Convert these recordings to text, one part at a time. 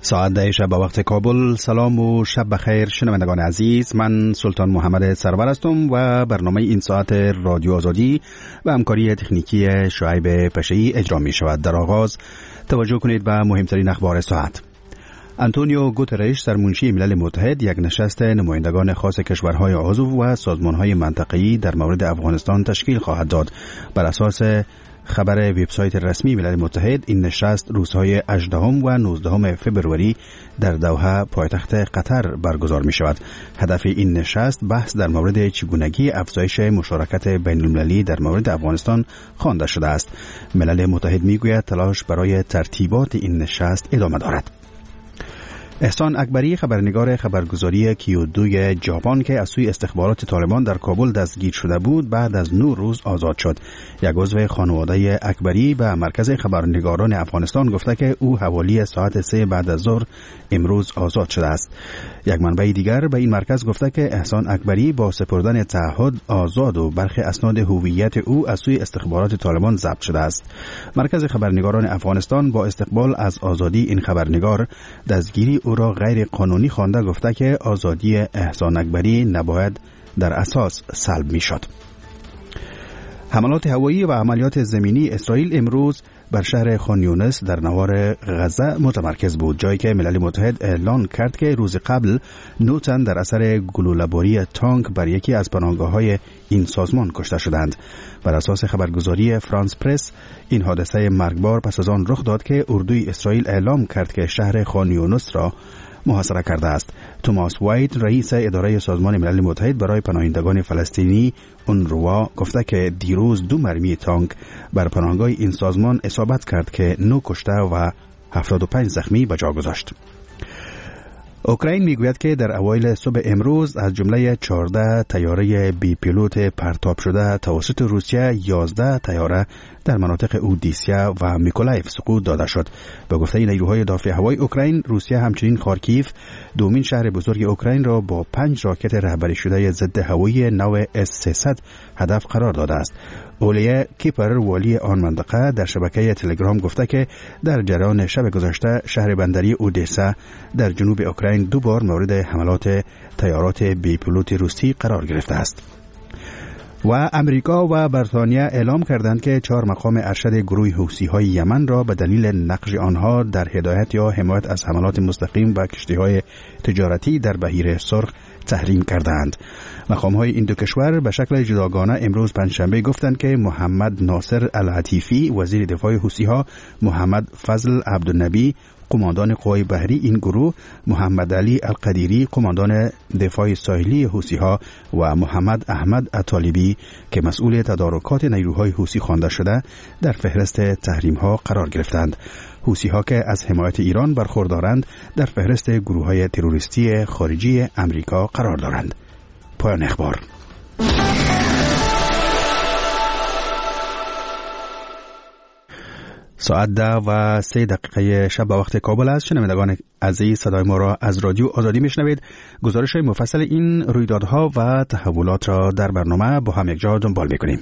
ساعت 10 شب به وقت کابل. سلام و شب بخیر شنوندگان عزیز، من سلطان محمد سرور هستم و برنامه این ساعت رادیو آزادی و همکاری تکنیکی شعیب پشه‌ای اجرا می شود. در آغاز توجه کنید به مهمترین اخبار ساعت. آنتونیو گوترش سرمنشی ملل متحد یک نشست نمایندگان خاص کشورهای عضو و سازمانهای منطقه‌ای در مورد افغانستان تشکیل خواهد داد. بر اساس خبر وبسایت رسمی ملل متحد، این نشست روزهای 18 و 19 فبروری در دوحه پایتخت قطر برگزار می شود. هدف این نشست بحث در مورد چگونگی افزایش مشارکت بین المللی در مورد افغانستان خوانده شده است. ملل متحد می گوید تلاش برای ترتیبات این نشست ادامه دارد. احسان اکبری، خبرنگار خبرگزاری کیو2 ژاپن که از سوی استخبارات طالبان در کابل دستگیر شده بود، بعد از 9 روز آزاد شد. یک عضو خانواده اکبری به مرکز خبرنگاران افغانستان گفته که او حوالی ساعت 3 بعد از ظهر امروز آزاد شده است. یک منبع دیگر به این مرکز گفته که احسان اکبری با سپردن تعهد آزاد و برخی اسناد هویت او از سوی استخبارات طالبان ضبط شده است. مرکز خبرنگاران افغانستان با استقبال از آزادی این خبرنگار، دستگیری او را غیر قانونی خوانده گفته که آزادی احسان اکبری نباید در اساس سلب می شد. حملات هوایی و عملیات زمینی اسرائیل امروز بر شهر خان یونس در نوار غزه متمرکز بود، جایی که ملل متحد اعلان کرد که روز قبل 9 تن در اثر گلوله‌باری تانک بر یکی از پناهگاه‌های این سازمان کشته شدند. بر اساس خبرگزاری فرانس پرس، این حادثه مرگبار پس از آن رخ داد که اردوی اسرائیل اعلام کرد که شهر خان یونس را محاصره کرده است. توماس وایت، رئیس اداره سازمان ملل متحد برای پناهندگان فلسطینی اونروا، گفته که دیروز 2 مرمی تانک بر پناهگاه این سازمان اصابت کرد که 9 کشته و 75 زخمی به جا گذاشت. اوکراین میگوید که در اوایل صبح امروز از جمله 14 طیاره بی پیلوت پرتاب شده توسط روسیه 11 طیاره در مناطق اودیسا و میکولایف سقوط داده شد. به گفته نیروهای دافع هوایی اوکراین، روسیه همچنین خارکیف، دومین شهر بزرگ اوکراین را با 5 راکت رهبری شده ضد هوایی نو S-300 هدف قرار داده است. اولیه کیپر، والی آن منطقه، در شبکه تلگرام گفته که در جریان شب گذشته شهر بندری اودسا در جنوب اوکراین 2 بار مورد حملات طیارات بی پیلوت روسی قرار گرفته است. و امریکا و بریتانیا اعلام کردند که 4 مقام ارشد گروه حوثی‌های یمن را به دلیل نقش آنها در هدایت یا حمایت از حملات مستقیم به کشتی‌های تجارتی در بحیر سرخ تحریم کردند. مقام‌های این 2 کشور به شکل جداگانه امروز پنجشنبه گفتند که محمد ناصر العتیفی، وزیر دفاع حوثی‌ها، محمد فضل عبدالنبی، قماندان قوای بحری این گروه، محمد علی القدیری، قماندان دفاع ساحلی حوثی‌ها و محمد احمد الطالبی که مسئول تدارکات نیروهای حوثی خوانده شده، در فهرست تحریم‌ها قرار گرفتند. حوثی‌ها که از حمایت ایران برخوردارند در فهرست گروه‌های تروریستی خارجی امریکا قرار دارند. پایان اخبار. ساعت 10:03 شب به وقت کابل است. شنوندگان عزیز، صدای ما را از رادیو آزادی میشنوید. گزارش مفصل این رویدادها و تحولات را در برنامه با هم یک جا دنبال میکنیم.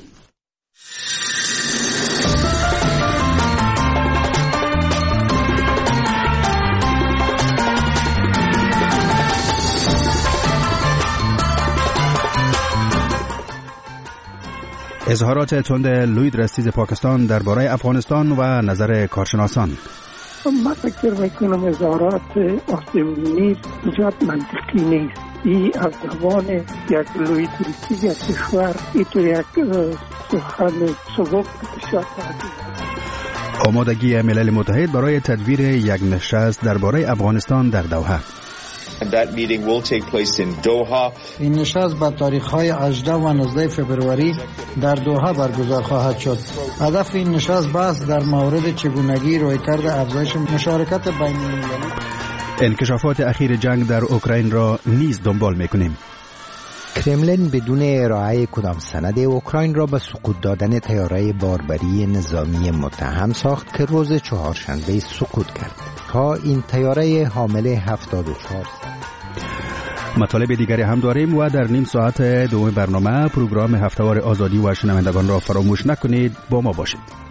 اظهارات تند لوید رستیز پاکستان درباره افغانستان و نظر کارشناسان. من فکر میکنم اظهارات آسمونی بسیار منطقی نیست. این از زبان یک لوید رستیز یک کشور تو یک سخن سبک بسیار تعدیل. آمادگی ملل متحد برای تدبیر یک نشست درباره افغانستان در دوحه. That meeting will take place in Doha. این نشست با تاریخ‌های 18 و 19 فبروری در دوحه برگزار خواهد شد. هدف این نشست بحث در مورد چگونگی رویکرد افزایش مشارکت بین‌المللی. انکشافات اخیر جنگ در اوکراین را نیز دنبال می‌کنیم. کرملین بدون ارائه کدام سند اوکراین را به سقوط دادن طیاره باربری نظامی متهم ساخت که روز چهارشنبه سقوط کرد. تا این طیاره حامل 74 مطالب دیگری هم داریم و در نیم ساعت دوم برنامه پروگرام هفته‌وار آزادی و شنوندگان را فراموش نکنید. با ما باشید.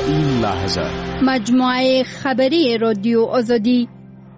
این لحظه مجموعه خبری رادیو آزادی.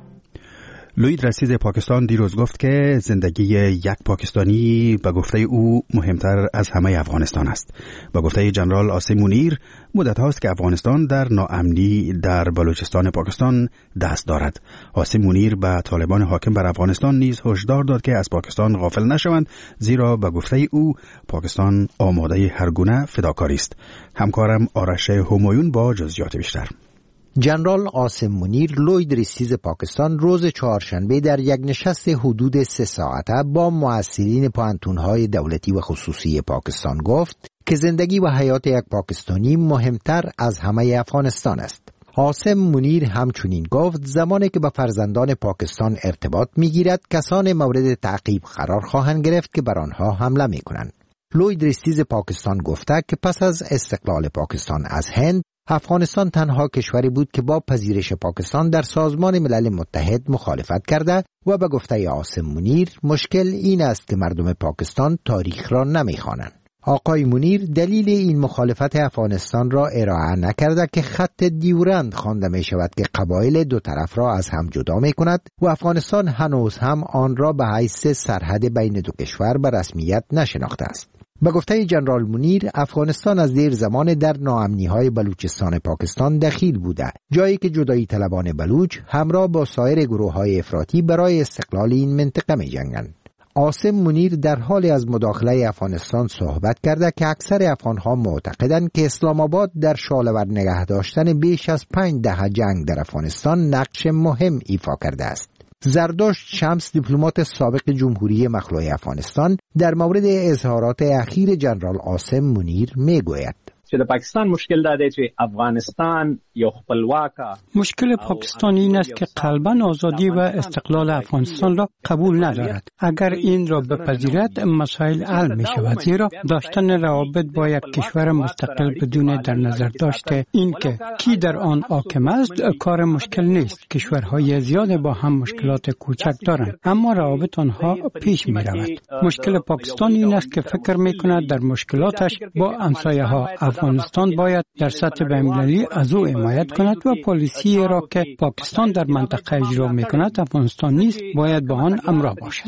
لوید رئیس پاکستان دیروز گفت که زندگی یک پاکستانی به گفته او مهمتر از همه افغانستان است. به گفته جنرال عاصم منیر مدت هاست که افغانستان در ناامنی در بلوچستان پاکستان دست دارد. عاصم منیر به طالبان حاکم بر افغانستان نیز هشدار داد که از پاکستان غافل نشوند، زیرا به گفته او پاکستان آماده هر گونه فداکاری است. همکارم آرش همایون با جزئیات بیشتر. جنرال عاصم منیر لوید رئیس پاکستان روز چهارشنبه در یک نشست حدود 3 ساعته با مؤثرین پوهنتون‌های دولتی و خصوصی پاکستان گفت که زندگی و حیات یک پاکستانی مهمتر از همه افغانستان است. عاصم منیر همچنین گفت زمانی که با فرزندان پاکستان ارتباط می‌گیرد کسان مورد تعقیب قرار خواهند گرفت که بر آنها حمله می‌کنند. لوید رئیس پاکستان گفته که پس از استقلال پاکستان از هند، افغانستان تنها کشوری بود که با پذیرش پاکستان در سازمان ملل متحد مخالفت کرده و به گفته عاصم منیر مشکل این است که مردم پاکستان تاریخ را نمی‌خوانند. آقای منیر دلیل این مخالفت افغانستان را ارائه نکرده که خط دیورند خوانده می شود که قبایل دو طرف را از هم جدا می کند و افغانستان هنوز هم آن را به حیث سرحد بین دو کشور به رسمیت نشناخته است. به گفته جنرال منیر افغانستان از دیر زمان در ناامنی‌های بلوچستان پاکستان دخیل بوده، جایی که جدایی طلبان بلوچ همراه با سایر گروه‌های افراطی برای استقلال این منطقه می‌جنگند. عاصم منیر در حال از مداخله افغانستان صحبت کرده که اکثر افغان‌ها معتقدند که اسلام آباد در شعله‌ور نگه داشتن بیش از 5 دهه جنگ در افغانستان نقش مهم ایفا کرده است. زردشت شمس دیپلمات سابق جمهوری مخلوع افغانستان در مورد اظهارات اخیر جنرال عاصم منیر میگوید چې د پاکستان مشکل دا دی چې افغانستان یو خپلواکه مشکل پاکستان این است که قلباً آزادی و استقلال افغانستان را قبول ندارد. اگر این را بپذیرد مسائل حل می شود، زیرا داشتن روابط با یک کشور مستقل بدون در نظر داشته این که کی در آن حاکم است کار مشکل نیست. کشورهای زیاد با هم مشکلات کوچک دارند اما روابط آنها پیش می رود. مشکل پاکستان این است که فکر می کند در مشکلاتش با همسایه ها افغانستان باید در سطح بین‌المللی از او حمایت کند و پالیسی را که پاکستان در منطقه اجرا می‌کند افغانستان نیز باید با آن همراه باشد.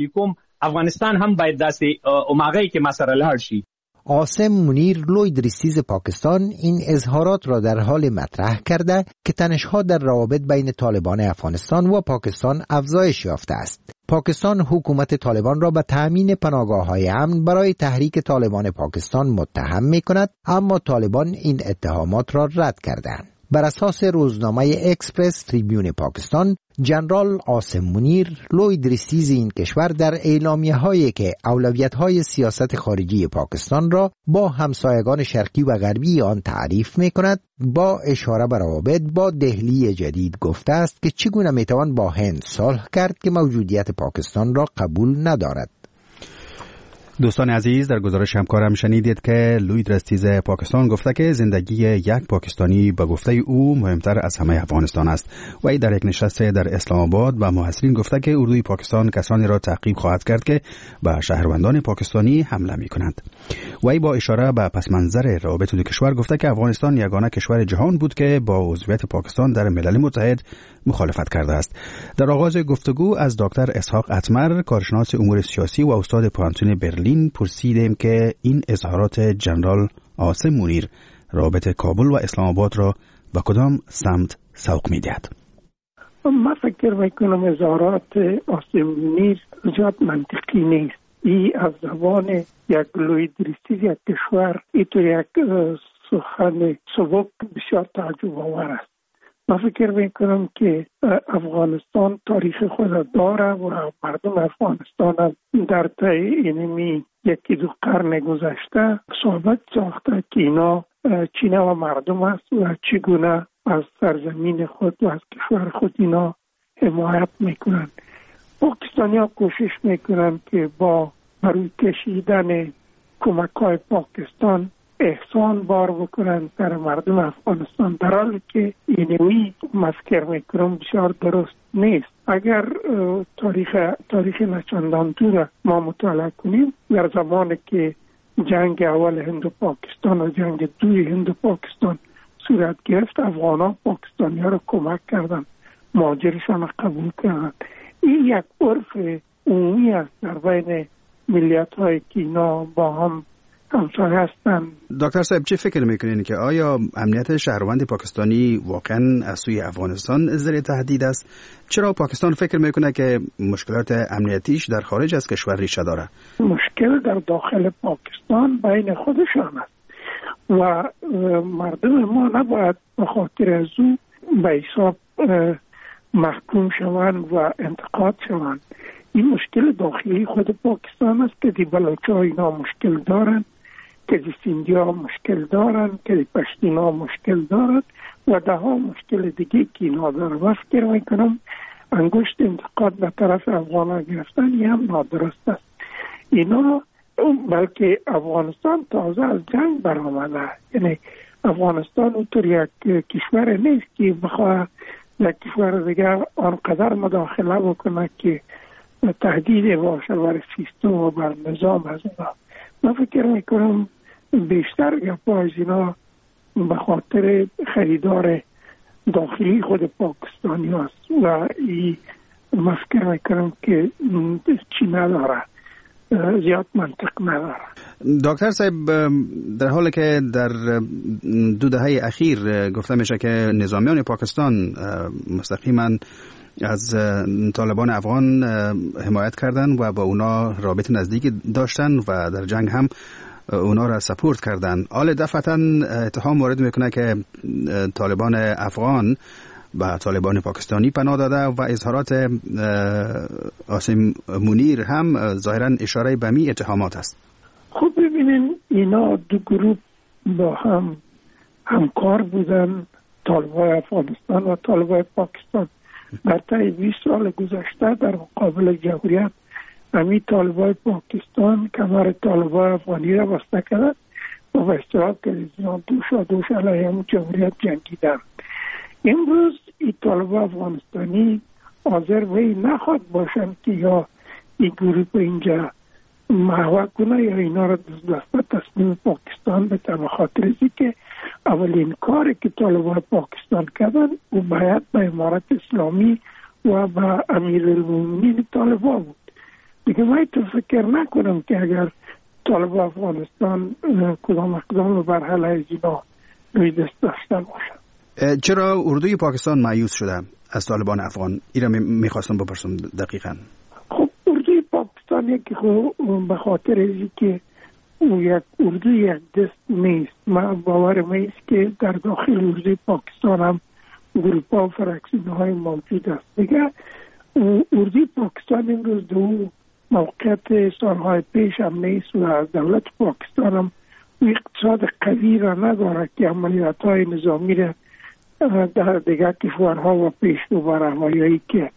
افغانستان هم باید داسې اوماغی که مسره لاړ شي. عاصم منیر لوید رئیس پاکستان این اظهارات را در حال مطرح کرده که تنش‌ها در روابط بین طالبان افغانستان و پاکستان افزایش یافته است. پاکستان حکومت طالبان را به تأمین پناهگاه‌های امن برای تحریک طالبان پاکستان متهم می‌کند، اما طالبان این اتهامات را رد کردند. بر اساس روزنامه اکسپرس تریبیون پاکستان، جنرال عاصم منیر لوید رئیس این کشور در اعلامیه‌هایی که اولویت‌های سیاست خارجی پاکستان را با همسایگان شرقی و غربی آن تعریف می‌کند، با اشاره به روابط با دهلی جدید گفته است که چگونه می‌توان با هند صلح کرد که موجودیت پاکستان را قبول ندارد. دوستان عزیز، در گزارش همکارم شنیدید که لوید رئیس پاکستان گفته که زندگی یک پاکستانی به گفته او مهمتر از همه افغانستان است. وی در یک نشست در اسلام آباد با محصلین گفته که اردوی پاکستان کسانی را تعقیب خواهد کرد که به شهروندان پاکستانی حمله می کنند. وی با اشاره به پس منظر روابط دو کشور گفته که افغانستان یگانه کشور جهان بود که با عضویت پاکستان در ملل متحد مخالفت کرده است. در آغاز گفتگو از دکتر اسحاق اتمر، کارشناس امور سیاسی و استاد پوهنتون برلین، پرسیدیم که این اظهارات جنرال عاصم منیر رابط کابل و اسلام آباد را به کدام سمت سوق می‌دهد؟ من فکر میکنم اظهارات عاصم منیر زیاد منطقی نیست. ای از زبان یک لوید رئیس یک کشور اینطور یک سخن سبک بسیار تعجب آور است. من فکر میکنم که افغانستان تاریخ خود داره و مردم افغانستان در طی اینمی یکی دو قرن گذشته صحبت ساخته که اینا چینه و مردم است و چگونه از سرزمین خود و از کشور خود اینا حمایت میکنن. پاکستانی ها کوشش میکنن که با بروی کشیدن کمک های پاکستان احسان بار بکنن در مردم افغانستان، در حالی که اینوی مفکر میکنم بسیار درست نیست. اگر تاریخ نچندان دور ما مطالعه کنیم، در زمانی که جنگ اول هند و پاکستان و جنگ دوی هند و پاکستان صورت گرفت افغان‌ها پاکستانی‌ها رو کمک کردن، مهاجرشان رو قبول کردن. این یک عرف عمومی است در بین ملیت‌های که اینا با هم همسایه هستن. دکتر صاحب چه فکر میکنین که آیا امنیت شهروند پاکستانی واقعا از سوی افغانستان زیر تهدید است؟ چرا پاکستان فکر میکنه که مشکلات امنیتیش در خارج از کشور ریشه داره؟ مشکل در داخل پاکستان بین خودشان است و مردم ما نباید به خاطر از او به حساب محکوم شوند و انتقاد شوند. این مشکل داخلی خود پاکستان است که دی بلوچ‌ها اینا مشکل دارن، که دی سیندی‌ها مشکل دارن، که دی پشتین‌ها مشکل دارن و ده ها مشکل دیگه که اینا دارن. و فکر میکنم انگشت انتقاد به طرف افغان‌ها گرفتن یه هم نادرست است. اینا بلکه افغانستان تازه از جنگ برآمده، یعنی افغانستان اونطور یک کشور نیست که بخواه یک کشور دیگر آنقدر مداخله بکنه که تهدید باشه بر سیستم و بر نظام از اینا. من فکر میکنم بیشتر گپا از اینا به خاطر خریدار داخلی خود پاکستانی هست و من فکر میکنم که چی نداره، زیاد منطق نداره. دکتر صاحب، در حالی که در 2 دهه اخیر گفته میشه که نظامیان پاکستان مستقیما از طالبان افغان حمایت کردن و با اونا رابطه نزدیکی داشتن و در جنگ هم اونا را سپورت کردن، حال دفعتا اتهام وارد میکنه که طالبان افغان و طالبان پاکستانی پناه داده و اظهارات عاصم منیر هم ظاهرا اشاره به می اتهامات است. خب ببینین اینا 2 گروه با هم همکار بودن، طالبان افغانستان و طالبان پاکستان. در طی 20 سال گذشته در مقابل جمهوریت همین طالبان پاکستان کمر طالبان افغانی را بسته کرد و به اصطلاح تلویزیون دوش علیه همون جمهوریت جنگیدن. امروز این طالبان افغانستانی حاضر وی نخواد باشند که یا این گروه اینجا محو کنه یا اینا را دست تصمیم پاکستان بده، به خاطر ازی که اولین کاری که طالبان پاکستان کردن او باید به امارت اسلامی و به امیرالمومنین طالبان بود. دیگه من تو فکر نکنم که اگر طالبان افغانستان کدام اقدام بر علیه اینا روی دست داشته باشند. چرا اردوی پاکستان مایوس شده از طالبان افغان؟ اینا میخواستم بپرسم دقیقاً. خب اردوی پاکستان یکی به خاطر ازی که او یک اردو یک دست نیست. من باورم است که در داخل اردوی پاکستان هم گروپ‌ها و فرکسیون‌های موجود است. دیگه اردوی پاکستان امروز دو موقعیت سالهای پیش هم نیست و دولت پاکستان هم اقتصاد قوی را نداره که عملیات‌های نظامی را در دیگر کشورها و پیشرو برهایی که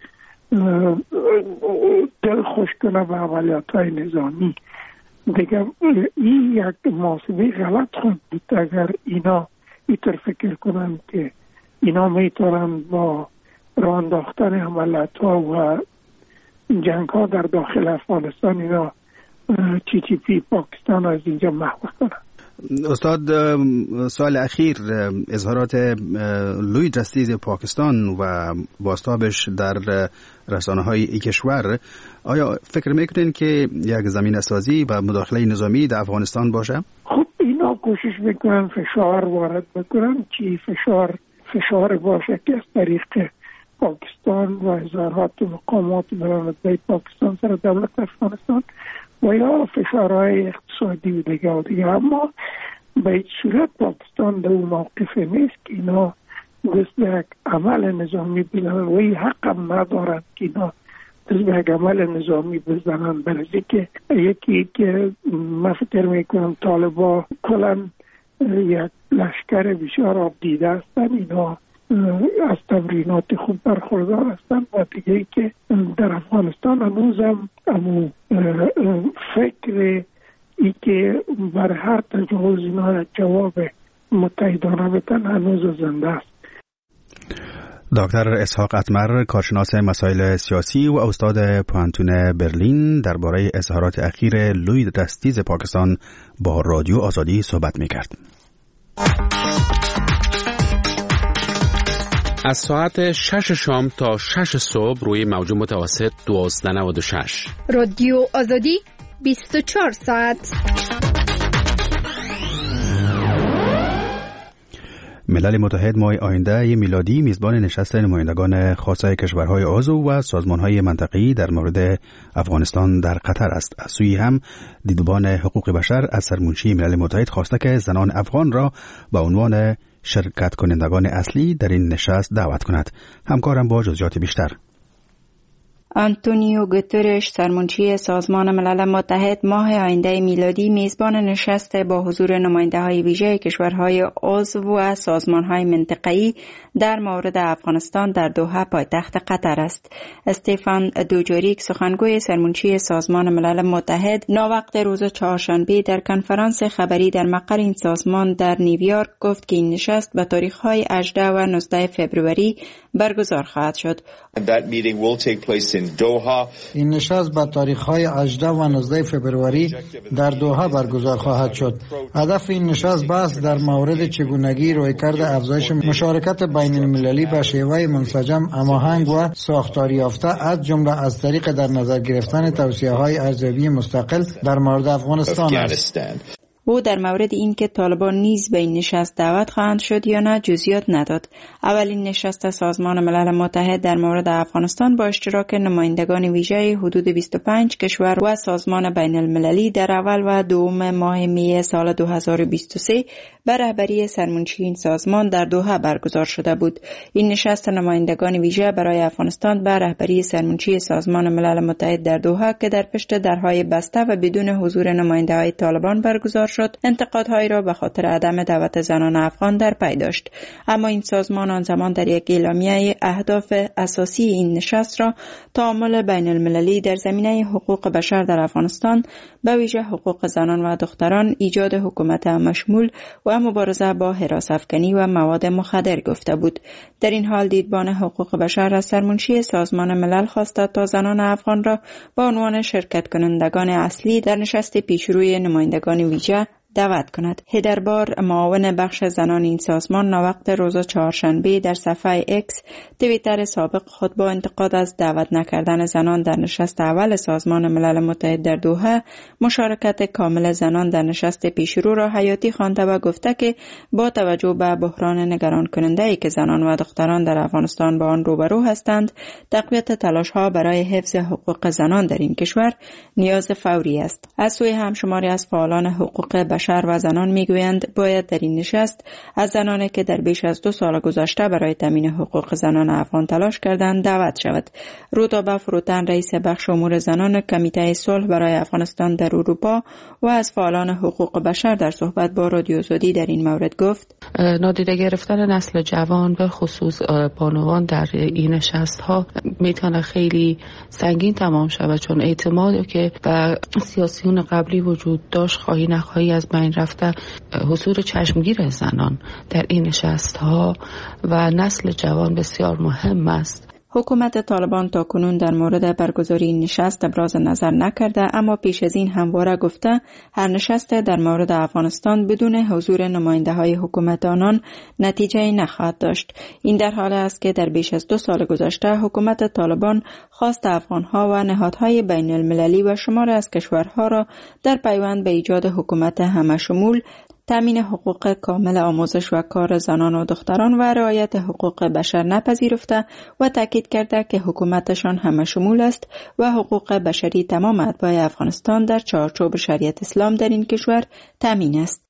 دل خوش کنه به عملیات‌های نظامی. دیگه این یک محاسبه غلط خود بود اگر اینا اینطور فکر کنن که اینا میتونن با راه انداختن عملیات‌ها و جنگ‌ها در داخل افغانستان اینا TTP پاکستان از اینجا محو کنن. استاد، سال اخیر اظهارات لوی دستیز پاکستان و بازتابش در رسانه‌های این کشور، آیا فکر میکنین که یک زمینه سازی و مداخله نظامی در افغانستان باشه؟ خب اینا کوشش میکنن فشار وارد بکنن که فشار باشه که از طریق پاکستان و اظهارات و مقامات بین پاکستان سر دولت افغانستان و یا فشارهای اقتصادی و دیگه. اما به هیچ صورت پاکستان در اون موقف نیست که اینا دست به یک عمل نظامی بزنن و این حق هم ندارن که اینا دست به یک عمل نظامی بزنن. برای که یکی که من فکر میکنم طالبا کلن یک لشکر بسیار آب دیده هستن، اینا از تمرینات خوب برخوردار هستن و دیگه که در افغانستان هنوز هم فکر ای که بر هر تجاوز اینا جواب متحدانه بدن هنوز زنده است. دکتر اسحاق اتمر، کارشناس مسائل سیاسی و استاد پوهنتون برلین، درباره اظهارات اخیر لوی دستیز پاکستان با رادیو آزادی صحبت می‌کرد. از ساعت 6 شام تا 6 صبح روی موج متوسط 1296. رادیو آزادی 24 ساعت. ملل متحد ماه آینده میلادی میزبان نشست نمایندگان خاصه کشورهای عضو و سازمانهای منطقه‌ای در مورد افغانستان در قطر است. از سوی هم دیدبان حقوق بشر از سرمنشی ملل متحد خواسته که زنان افغان را به عنوان شرکت کنندگان اصلی در این نشست دعوت کند. همکارم با جزئیات بیشتر. آنتونیو گوترش سرمنشی سازمان ملل متحد ماه آینده میلادی میزبان نشست با حضور نماینده‌های ویژه کشورهای عضو و سازمان‌های منطقه‌ای در مورد افغانستان در دوحه پایتخت قطر است. استفان دوجاریک سخنگوی سرمنشی سازمان ملل متحد ناوقت روز چهارشنبه در کنفرانس خبری در مقر این سازمان در نیویورک گفت که این نشست به تاریخ‌های 18 و 19 فوریه برگزار خواهد شد. این نشست به تاریخ‌های 18 و 19 فوریه در دوحه برگزار خواهد شد. هدف این نشست بحث در مورد چگونگی رویکرد افزایش مشارکت بین المللی به شیوه منسجم، هماهنگ و ساختاری یافته از جمله از طریق در نظر گرفتن توصیه‌های ارزیابی مستقل در مورد افغانستان است. او در مورد اینکه طالبان نیز به این نشست دعوت خواهند شد یا نه جزئیات نداد. اولین نشست سازمان ملل متحد در مورد افغانستان با اشتراک نمایندگان ویژه حدود 25 کشور و سازمان بین المللی در اول و دوم ماه می سال 2023 بر رهبری سرمنشی این سازمان در دوحه برگزار شده بود. این نشست نمایندگان ویژه برای افغانستان بر رهبری سرمنشی سازمان ملل متحد در دوحه که در پشت درهای بسته و بدون حضور نماینده‌های طالبان برگزار شد، انتقادهایی را به خاطر عدم دعوت زنان افغان در پی داشت. اما این سازمان آن زمان در یک اعلامیه اهداف اساسی این نشست را تعامل بین المللی در زمینه حقوق بشر در افغانستان، به ویژه حقوق زنان و دختران، ایجاد حکومت مشمول و مبارزه با هراس افکنی و مواد مخدر گفته بود. در این حال دیدبان حقوق بشر از سرمنشی سازمان ملل خواسته تا زنان افغان را به عنوان شرکت کنندگان اصلی در نشست پیشروی نمایندگان ویژه دعوت کند. هدربار معاون بخش زنان این سازمان ناوقت روز چهارشنبه در صفحه اکس توییتر سابق خود با انتقاد از دعوت نکردن زنان در نشست اول سازمان ملل متحد در دوحه مشارکت کامل زنان در نشست پیشرو را حیاتی خوانده و گفته که با توجه به بحران نگران کننده ای که زنان و دختران در افغانستان با آن روبرو هستند، تقویت تلاش ها برای حفظ حقوق زنان در این کشور نیاز فوری است. از سوی هم شماری از فعالان حقوق بشر و زنان میگویند باید در این نشست از زنانی که در بیش از 2 سال گذشته برای تامین حقوق زنان افغان تلاش کردند دعوت شود. رودابه فروتن رئیس بخش امور زنان کمیته صلح برای افغانستان در اروپا و از فعالان حقوق بشر در صحبت با رادیو آزادی در این مورد گفت: نادیده گرفتن نسل جوان به خصوص بانوان در این نشست ها میتونه خیلی سنگین تمام شود، چون اعتمادی که به سیاسیون قبلی وجود داشت خواهی نخواهی از بین رفته. حضور چشمگیر زنان در این نشست ها و نسل جوان بسیار مهم است. حکومت طالبان تا کنون در مورد برگزاری این نشست ابراز نظر نکرده، اما پیش از این همواره گفته هر نشست در مورد افغانستان بدون حضور نماینده های حکومت آنان نتیجه نخواهد داشت. این در حال است که در بیش از 2 سال گذشته حکومت طالبان خواست افغانها و نهادهای بین المللی و شمار از کشورها را در پیوند به ایجاد حکومت همه‌شمول، تامین حقوق کامل آموزش و کار زنان و دختران و رعایت حقوق بشر نپذیرفته و تاکید کرده که حکومتشان همه شمول است و حقوق بشری تمام اتباع افغانستان در چارچوب شریعت اسلام در این کشور تامین است.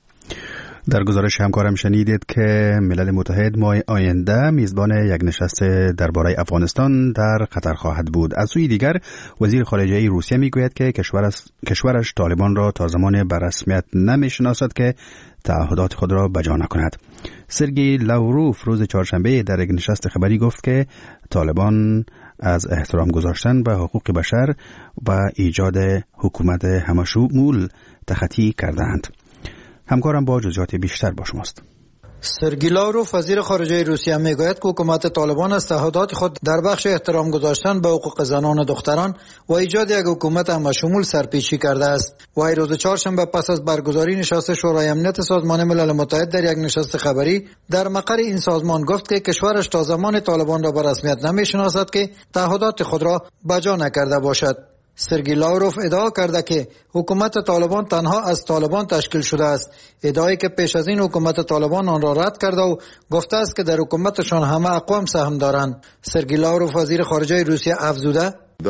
در گزارش همکارم شنیدید که ملل متحد ماه آینده میزبان یک نشست درباره افغانستان در قطر خواهد بود. از سوی دیگر وزیر خارجه روسیه میگوید که کشورش طالبان را تا زمان به رسمیت نمیشناسد که تعهدات خود را بجا نکند. سرگئی لاوروف روز چهارشنبه در یک نشست خبری گفت که طالبان از احترام گذاشتن به حقوق بشر و ایجاد حکومت همه‌شمول تخطی کردند. همکارم با جزئیات بیشتر با شماست. سرگی لاوروف وزیر خارجه روسیه میگوید که حکومت طالبان از تعهدات خود در بخش احترام گذاشتن به حقوق زنان و دختران و ایجاد یک حکومت همشمول سرپیچی کرده است. وی روز چهارشنبه پس از برگزاری نشست شورای امنیت سازمان ملل متحد در یک نشست خبری در مقر این سازمان گفت که کشورش تا زمان طالبان را به رسمیت نمیشناسد که تعهدات خود را بجا نکرده باشد. سرگی لاوروف ادعا کرده که حکومت طالبان تنها از طالبان تشکیل شده است، ادعایی که پیش از این حکومت طالبان آن را رد کرده و گفته است که در حکومتشان همه اقوام سهم دارند. سرگی لاوروف وزیر خارجه روسیه افزوده: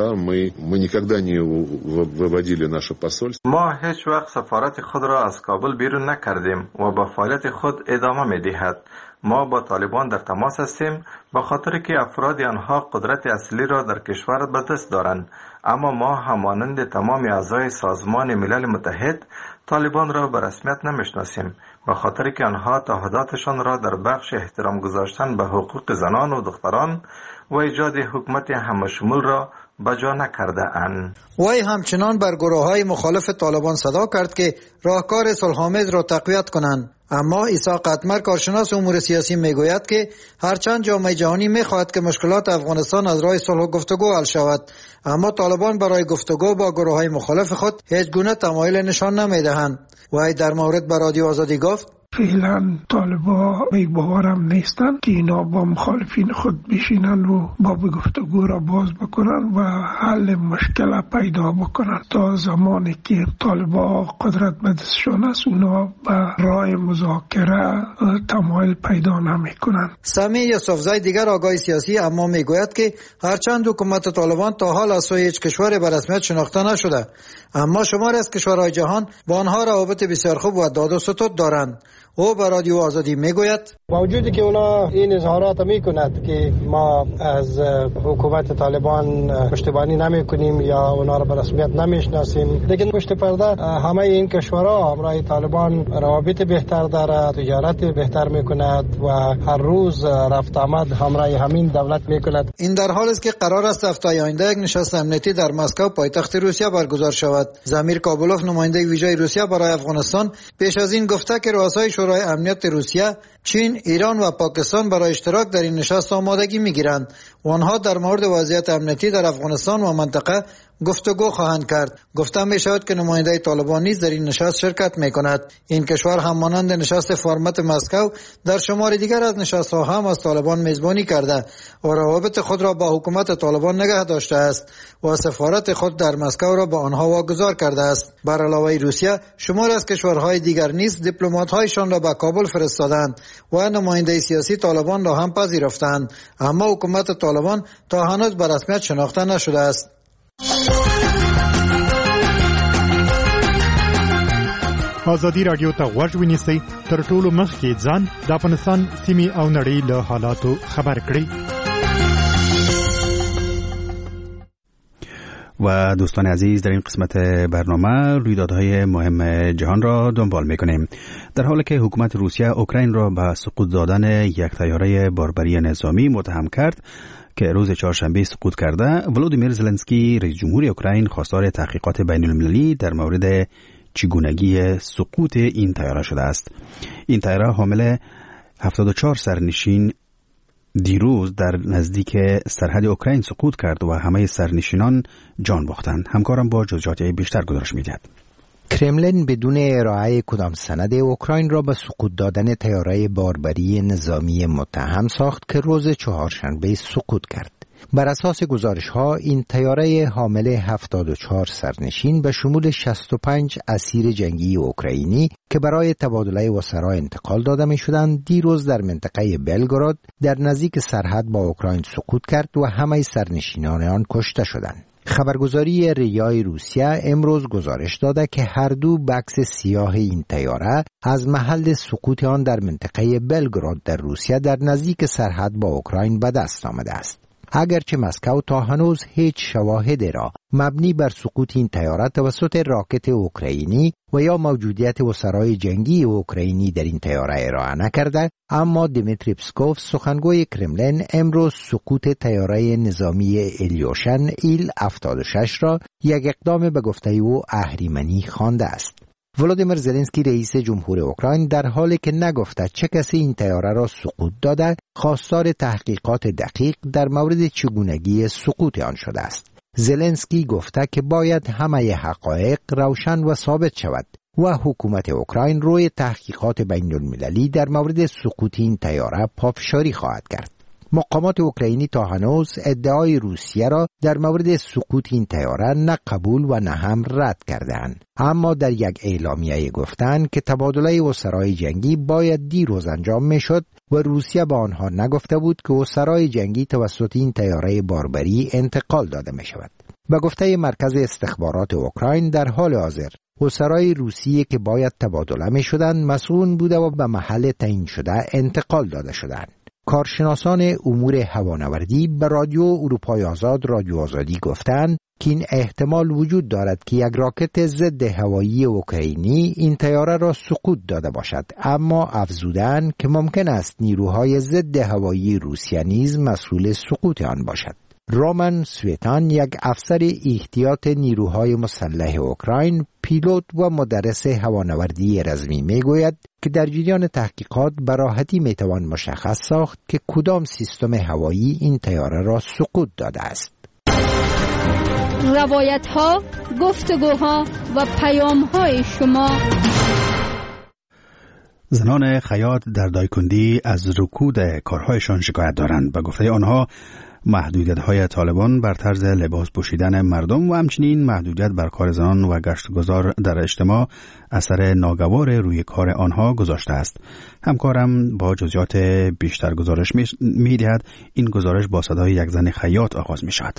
ما هیچ وقت سفارت خود را از کابل بیرون نکردیم و با فعالیت خود ادامه می‌دهد. ما با طالبان در تماس هستیم به خاطر که افراد آنها قدرت اصلی را در کشور به دست دارند، اما ما همانند تمام اعضای سازمان ملل متحد طالبان را به رسمیت نمیشناسیم به خاطر که آنها تعهداتشان را در بخش احترام گذاشتن به حقوق زنان و دختران و ایجاد حکومت همشمول را بجا نکرده اند. وی همچنان بر گروه‌های مخالف طالبان صدا کرد که راهکار صلح‌آمیز را تقویت کنند. اما اسحاق اتمر کارشناس امور سیاسی میگوید که هرچند جامعه جهانی میخواهد که مشکلات افغانستان از راه صلح و گفتگو حل شود، اما طالبان برای گفتگو با گروه‌های مخالف خود هیچ گونه تمایل نشان نمیدهند. وی در مورد به رادیو آزادی گفت: فعلا طالبا باورم نیستن که اینا با مخالفین خود بشینن و باب گفتگو را باز بکنن و حل مشکل پیدا بکنن. تا زمانی که طالبا قدرت به دستشان است اونا به راه مذاکره تمایل پیدا نمی کنن. سمی یوسفزای دیگر آگاه سیاسی اما میگوید که هرچند حکومت طالبان تا حال از سوی هیچ کشور به رسمیت شناخته نشده، اما شماری از کشورهای جهان با آنها روابط بسیار خوب و داد و ستد دارند. او به رادیو آزادی میگوید: با وجودی که اونا این اظهارات میکند که ما از حکومت طالبان پشتیبانی نمیکنیم یا اونا را به رسمیت نمیشناسیم، لیکن پشت پرده همه این کشورها همراه طالبان روابط بهتر دارد، تجارت بهتر میکند و هر روز رفت آمد همراه همین دولت میکند. این در حالی است که قرار است هفته آینده یک نشست امنیتی در مسکو پایتخت روسیه برگزار شود. زمیر کابولوف نماینده ویژه روسیه برای افغانستان پیش از این گفته که رؤسای شورای امنیت روسیه، چین، ایران و پاکستان برای اشتراک در این نشست آمادگی میگیرند و آنها در مورد وضعیت امنیتی در افغانستان و منطقه گفتگو خواهند کرد. گفته می شود که نماینده طالبان نیز در این نشست شرکت می کند. این کشور هم مانند نشست فرمت مسکو در شمار دیگر از نشست‌ها هم از طالبان میزبانی کرده و روابط خود را با حکومت طالبان نگه داشته است و سفارت خود در مسکو را به آنها واگذار کرده است. بر علاوه روسیه، شمار از کشورهای دیگر نیز دیپلمات‌هایشان را به کابل فرستادند و نماینده سیاسی طالبان را هم پذیرفتند، اما حکومت طالبان تا هنوز به رسمیت شناخته نشده است. آزادی رادیو ته غوږ ونیسئ، تر ټولو مخکې ځان د افغانستان سیمې او نړۍ له حالاتو خبر کړئ. و دوستان عزیز، در این قسمت برنامه رویدادهای مهم جهان را دنبال میکنیم. در حالی که حکومت روسیه اوکراین را به سقوط دادن یک طیاره باربری نظامی متهم کرد که روز چهارشنبه سقوط کرده، ولودیمیر زلنسکی رئیس جمهور اوکراین خواستار تحقیقات بین المللی در مورد چگونگی سقوط این طیاره شده است. این طیاره حامل 74 سرنشین دیروز در نزدیک سرحد اوکراین سقوط کرد و همه سرنشینان جان باختند. همکارم با جزئیات بیشتر گزارش می‌دهد. کرملین بدون ارائه کدام سند اوکراین را به سقوط دادن طیاره باربری نظامی متهم ساخت که روز چهارشنبه سقوط کرد. بر اساس گزارش‌ها این طیاره حامل 74 سرنشین به شمول 65 اسیر جنگی اوکراینی که برای تبادله اسرا انتقال داده می‌شدند دیروز در منطقه بلگراد در نزدیک سرحد با اوکراین سقوط کرد و همه سرنشینان آن کشته شدند. خبرگزاری ریای روسیه امروز گزارش داده که هر دو بکس سیاه این طیاره از محل سقوط آن در منطقه بلگراد در روسیه در نزدیک سرحد با اوکراین به دست آمده است. اگرچه مسکو تا هنوز هیچ شواهدی را مبنی بر سقوط این طیاره توسط راکت اوکراینی و یا موجودیت اسرای جنگی اوکراینی در این طیاره ارائه نکرده، اما دیمیتری پسکوف سخنگوی کرملین امروز سقوط طیاره نظامی ایلیوشن ایل 76 را یک اقدام به گفته او اهریمنی خوانده است. ولادیمیر زلنسکی رئیس جمهور اوکراین در حالی که نگفته چه کسی این طیاره را سقوط داده، خواستار تحقیقات دقیق در مورد چگونگی سقوط آن شده است. زلنسکی گفته که باید همه حقایق روشن و ثابت شود و حکومت اوکراین روی تحقیقات بین المللی در مورد سقوط این طیاره پافشاری خواهد کرد. مقامات اوکراینی تا هنوز ادعای روسیه را در مورد سقوط این طیاره نه قبول و نه هم رد کردند، اما در یک اعلامیه گفتند که تبادله اسرای جنگی باید دیروز انجام میشد و روسیه به آنها نگفته بود که اسرای جنگی توسط این طیاره باربری انتقال داده می شود. به گفته مرکز استخبارات اوکراین در حال حاضر اسرای روسیه که باید تبادله می شدند مسئول بوده و به محل تعیین شده انتقال داده شدند. کارشناسان امور هوانوردی به رادیو اروپای آزاد رادیو آزادی گفتند که این احتمال وجود دارد که یک راکت ضد هوایی اوکراینی این طیاره را سقوط داده باشد، اما افزودند که ممکن است نیروهای ضد هوایی روسیه نیز مسئول سقوط آن باشد. رومان سویتان، یک افسر احتیاط نیروهای مسلح اوکراین، پیلوت و مدرس هوانوردی رزمی میگوید که در جریان تحقیقات به راحتی میتوان مشخص ساخت که کدام سیستم هوایی این طیاره را سقوط داده است. روایت‌ها، گفتگوها و پیام‌های شما. زنان خیاط در دایکندی از رکود کارهایشان شکایت دارند. به گفته آنها محدودیت‌های طالبان بر طرز لباس پوشیدن مردم و همچنین محدودیت بر کار زنان و گشتگذار در اجتماع اثر ناگوار روی کار آنها گذاشته است. همکارم با جزئیات بیشتر گزارش می‌دهد. این گزارش با صدای یک زن خیاط آغاز می‌شود.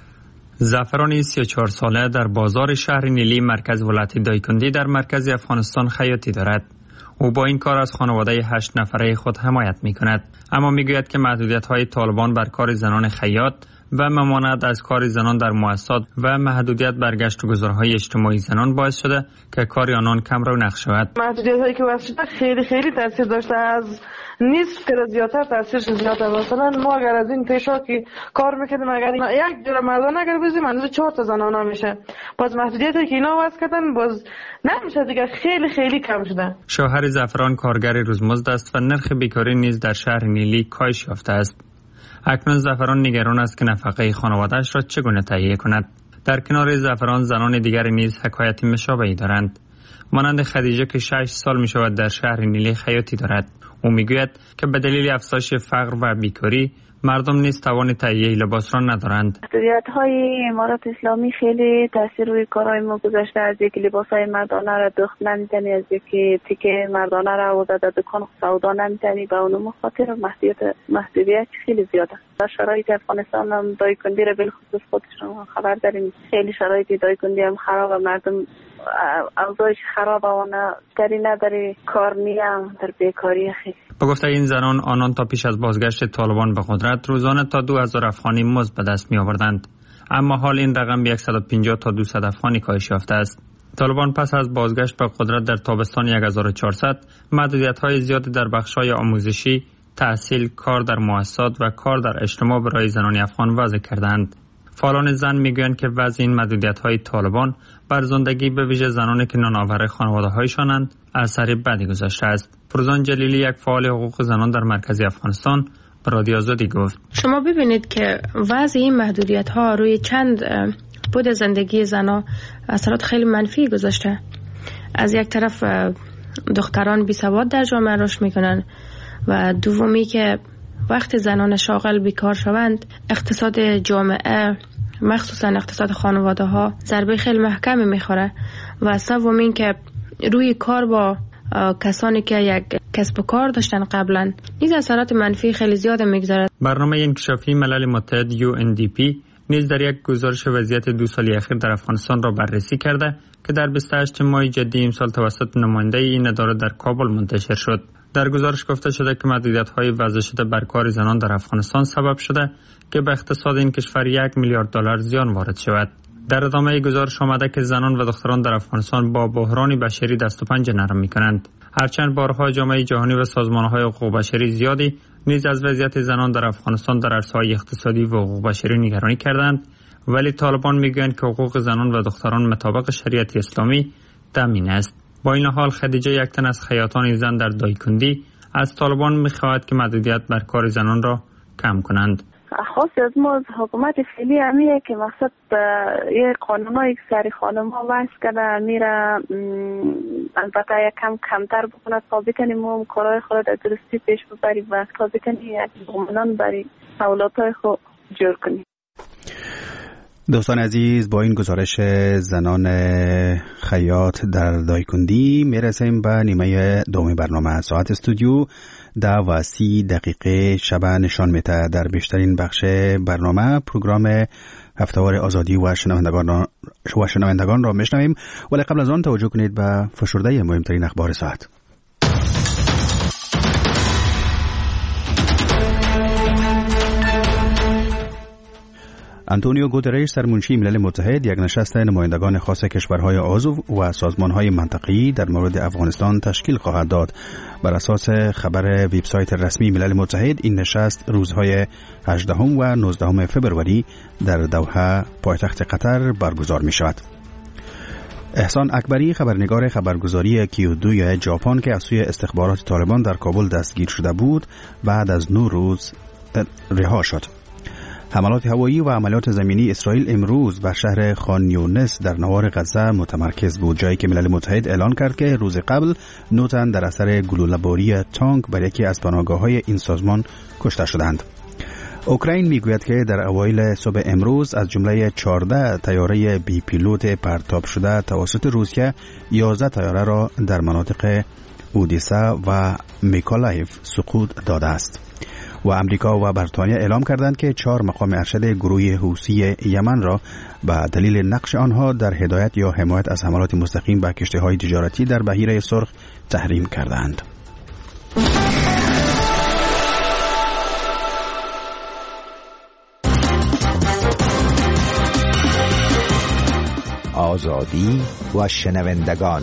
زعفران 34 ساله در بازار شهر نیلی مرکز ولایت دایکندی در مرکز افغانستان خیاطی دارد. او با این کار از خانواده 8 نفره خود حمایت می کند، اما می گوید که محدودیت های طالبان بر کار زنان خیاط و ممانعت از کار زنان در مؤسسات و محدودیت بر گشت و گذارهای اجتماعی زنان باعث شده که کار آنان کم رونق شود. محدودیت هایی که وضع شده خیلی تاثیر داشته، از نصف که زیادتر تاثیرش زیاده. مثلا ما اگر از این پیشا که کار میکردیم اگر یک جور مردان اگر بزنیم اندازه 4 تا زنانه میشه، باز محدودیتی که اینا وضع کردن باز نمیشه دیگه، خیلی کم شده. شوهر زعفران کارگر روزمزد است و نرخ بیکاری نیز در شهر نیلی کاهش یافته است. اکنون زعفران نگران است که نفقه خانواده‌اش را چگونه تهیه کند. در کنار زعفران زنان دیگر نیز حکایت مشابهی دارند. مانند خدیجه که 6 سال می شود در شهر نیلی خیاطی دارد. او میگوید که به دلیل افزایش فقر و بیکاری مردم نیز توان تهیه لباس را ندارند. محدودیت‌های امارات اسلامی خیلی تاثیر روی کارهای ما گذاشته. از اینکه لباس‌های مردانه را دوخت نمی‌تونی، از اینکه تیکه مردانه را آورده در دکان سودا نمی‌تونی، به اون خاطر محدودیت خیلی زیاده. در شرایط افغانستان هم دایکندی را بالخصوص خودشون خبر داریم، خیلی شرایط دایکندی هم خراب، مردم اوضاعش خراب و کاری نداره، کار نیم در بیکاری خیلی. با گفته این زنان آنان تا پیش از بازگشت طالبان به قدرت روزانه تا 2000 افغانی مزد به دست می آوردند، اما حال این رقم 150 تا 200 افغانی کاهش یافته است. طالبان پس از بازگشت به قدرت در تابستان 1400 محدودیت‌های زیادی در بخش‌های آموزشی، تحصیل، کار در مؤسسات و کار در اجتماع برای زنان افغان وضع کردند. فعالان زن میگویند که وضع این محدودیت‌های طالبان بر زندگی به ویژه زنانی که نانآور خانواده‌هایشانند اثر بدی گذاشته است. فروزان جلیلی، یک فعال حقوق زنان در مرکز افغانستان، به رادیو آزادی گفت: شما ببینید که وضع این محدودیت‌ها روی چند بود زندگی زنان اثرات خیلی منفی گذاشته. از یک طرف دختران بی‌سواد در جامعه رشد می‌کنند و دومی که وقتی زنان شاغل بیکار شوند اقتصاد جامعه مخصوصا اقتصاد خانواده ها ضربه خیلی محکمی میخوره و سومین که روی کار با کسانی که یک کسب و کار داشتن قبلا نیز اثرات منفی خیلی زیاد میگذارد. برنامه انکشافی ملل متحد UNDP نیز در یک گزارش وضعیت 2 سالی اخیر در افغانستان را بررسی کرده که در 28 ماه جدی امسال توسط نماینده این اداره در کابل منتشر شد. در گزارش گفته شده که محدودیت‌های وضع شده بر کار زنان در افغانستان سبب شده که به اقتصاد این کشور 1 میلیارد دلار زیان وارد شود. در ادامه گزارش آمده که زنان و دختران در افغانستان با بحران بشری دست و پنجه نرم می‌کنند. هرچند بارها جامعه جهانی و سازمان‌های حقوق بشری زیادی نیز از وضعیت زنان در افغانستان در عرصه‌های اقتصادی و حقوق بشری نگرانی کردند، ولی طالبان می‌گویند که حقوق زنان و دختران مطابق شریعت اسلامی تامین است. با این حال خدیجه، یک تن از خیاطان زن در دایکندی، از طالبان می‌خواهد که محدودیت بر کار زنان را کم کنند. خاصی از ما از حکومت فعلی همیه که مقصد یه قانونایی که سری خانم‌ها وضع کرده میره، البته یک کمتر بکنه تا بتونیم ما کارهای خود در درستی پیش ببریم و تا بتونیم یک قانون برای اولادهای خود جور کنیم. دوستان عزیز، با این گزارش زنان خیاط در دایکندی میرسیم به نیمه دوم برنامه. ساعت استودیو 10:30 شب نشان میده. در بیشترین بخش برنامه پروگرام هفتهوار آزادی و شنوندگان را میشنویم، ولی قبل از آن توجه کنید به فشرده مهمترین اخبار ساعت. آنتونیو گوترش، سرمنشی ملل متحد، یک نشست نمایندگان خاص کشورهای عضو و سازمانهای منطقه‌ای در مورد افغانستان تشکیل خواهد داد. بر اساس خبر وبسایت رسمی ملل متحد، این نشست روزهای 18 و 19 فبروری در دوحه، پایتخت قطر برگزار می شود. احسان اکبری، خبرنگار خبرگزاری کیو2 ژاپن که از سوی استخبارات طالبان در کابل دستگیر شده بود، بعد از 9 روز رها شد. حملات هوایی و عملیات زمینی اسرائیل امروز بر شهر خان یونس در نوار غزه متمرکز بود، جایی که ملل متحد اعلان کرد که روز قبل 9 تن در اثر گلوله‌باری تانک بر یکی از پناهگاه‌های این سازمان کشته شدند. اوکراین میگوید که در اوایل صبح امروز از جمله 14 طیاره بی پیلوت پرتاب شده توسط روسیه 11 طیاره را در مناطق اودیسا و میکولایف سقوط داده است. و امریکا و بریتانیا اعلام کردند که 4 مقام ارشد گروه حوثی یمن را به دلیل نقش آنها در هدایت یا حمایت از حملات مستقیم به کشتی‌های تجارتی در بحیره سرخ تحریم کردند. آزادی و شنوندگان.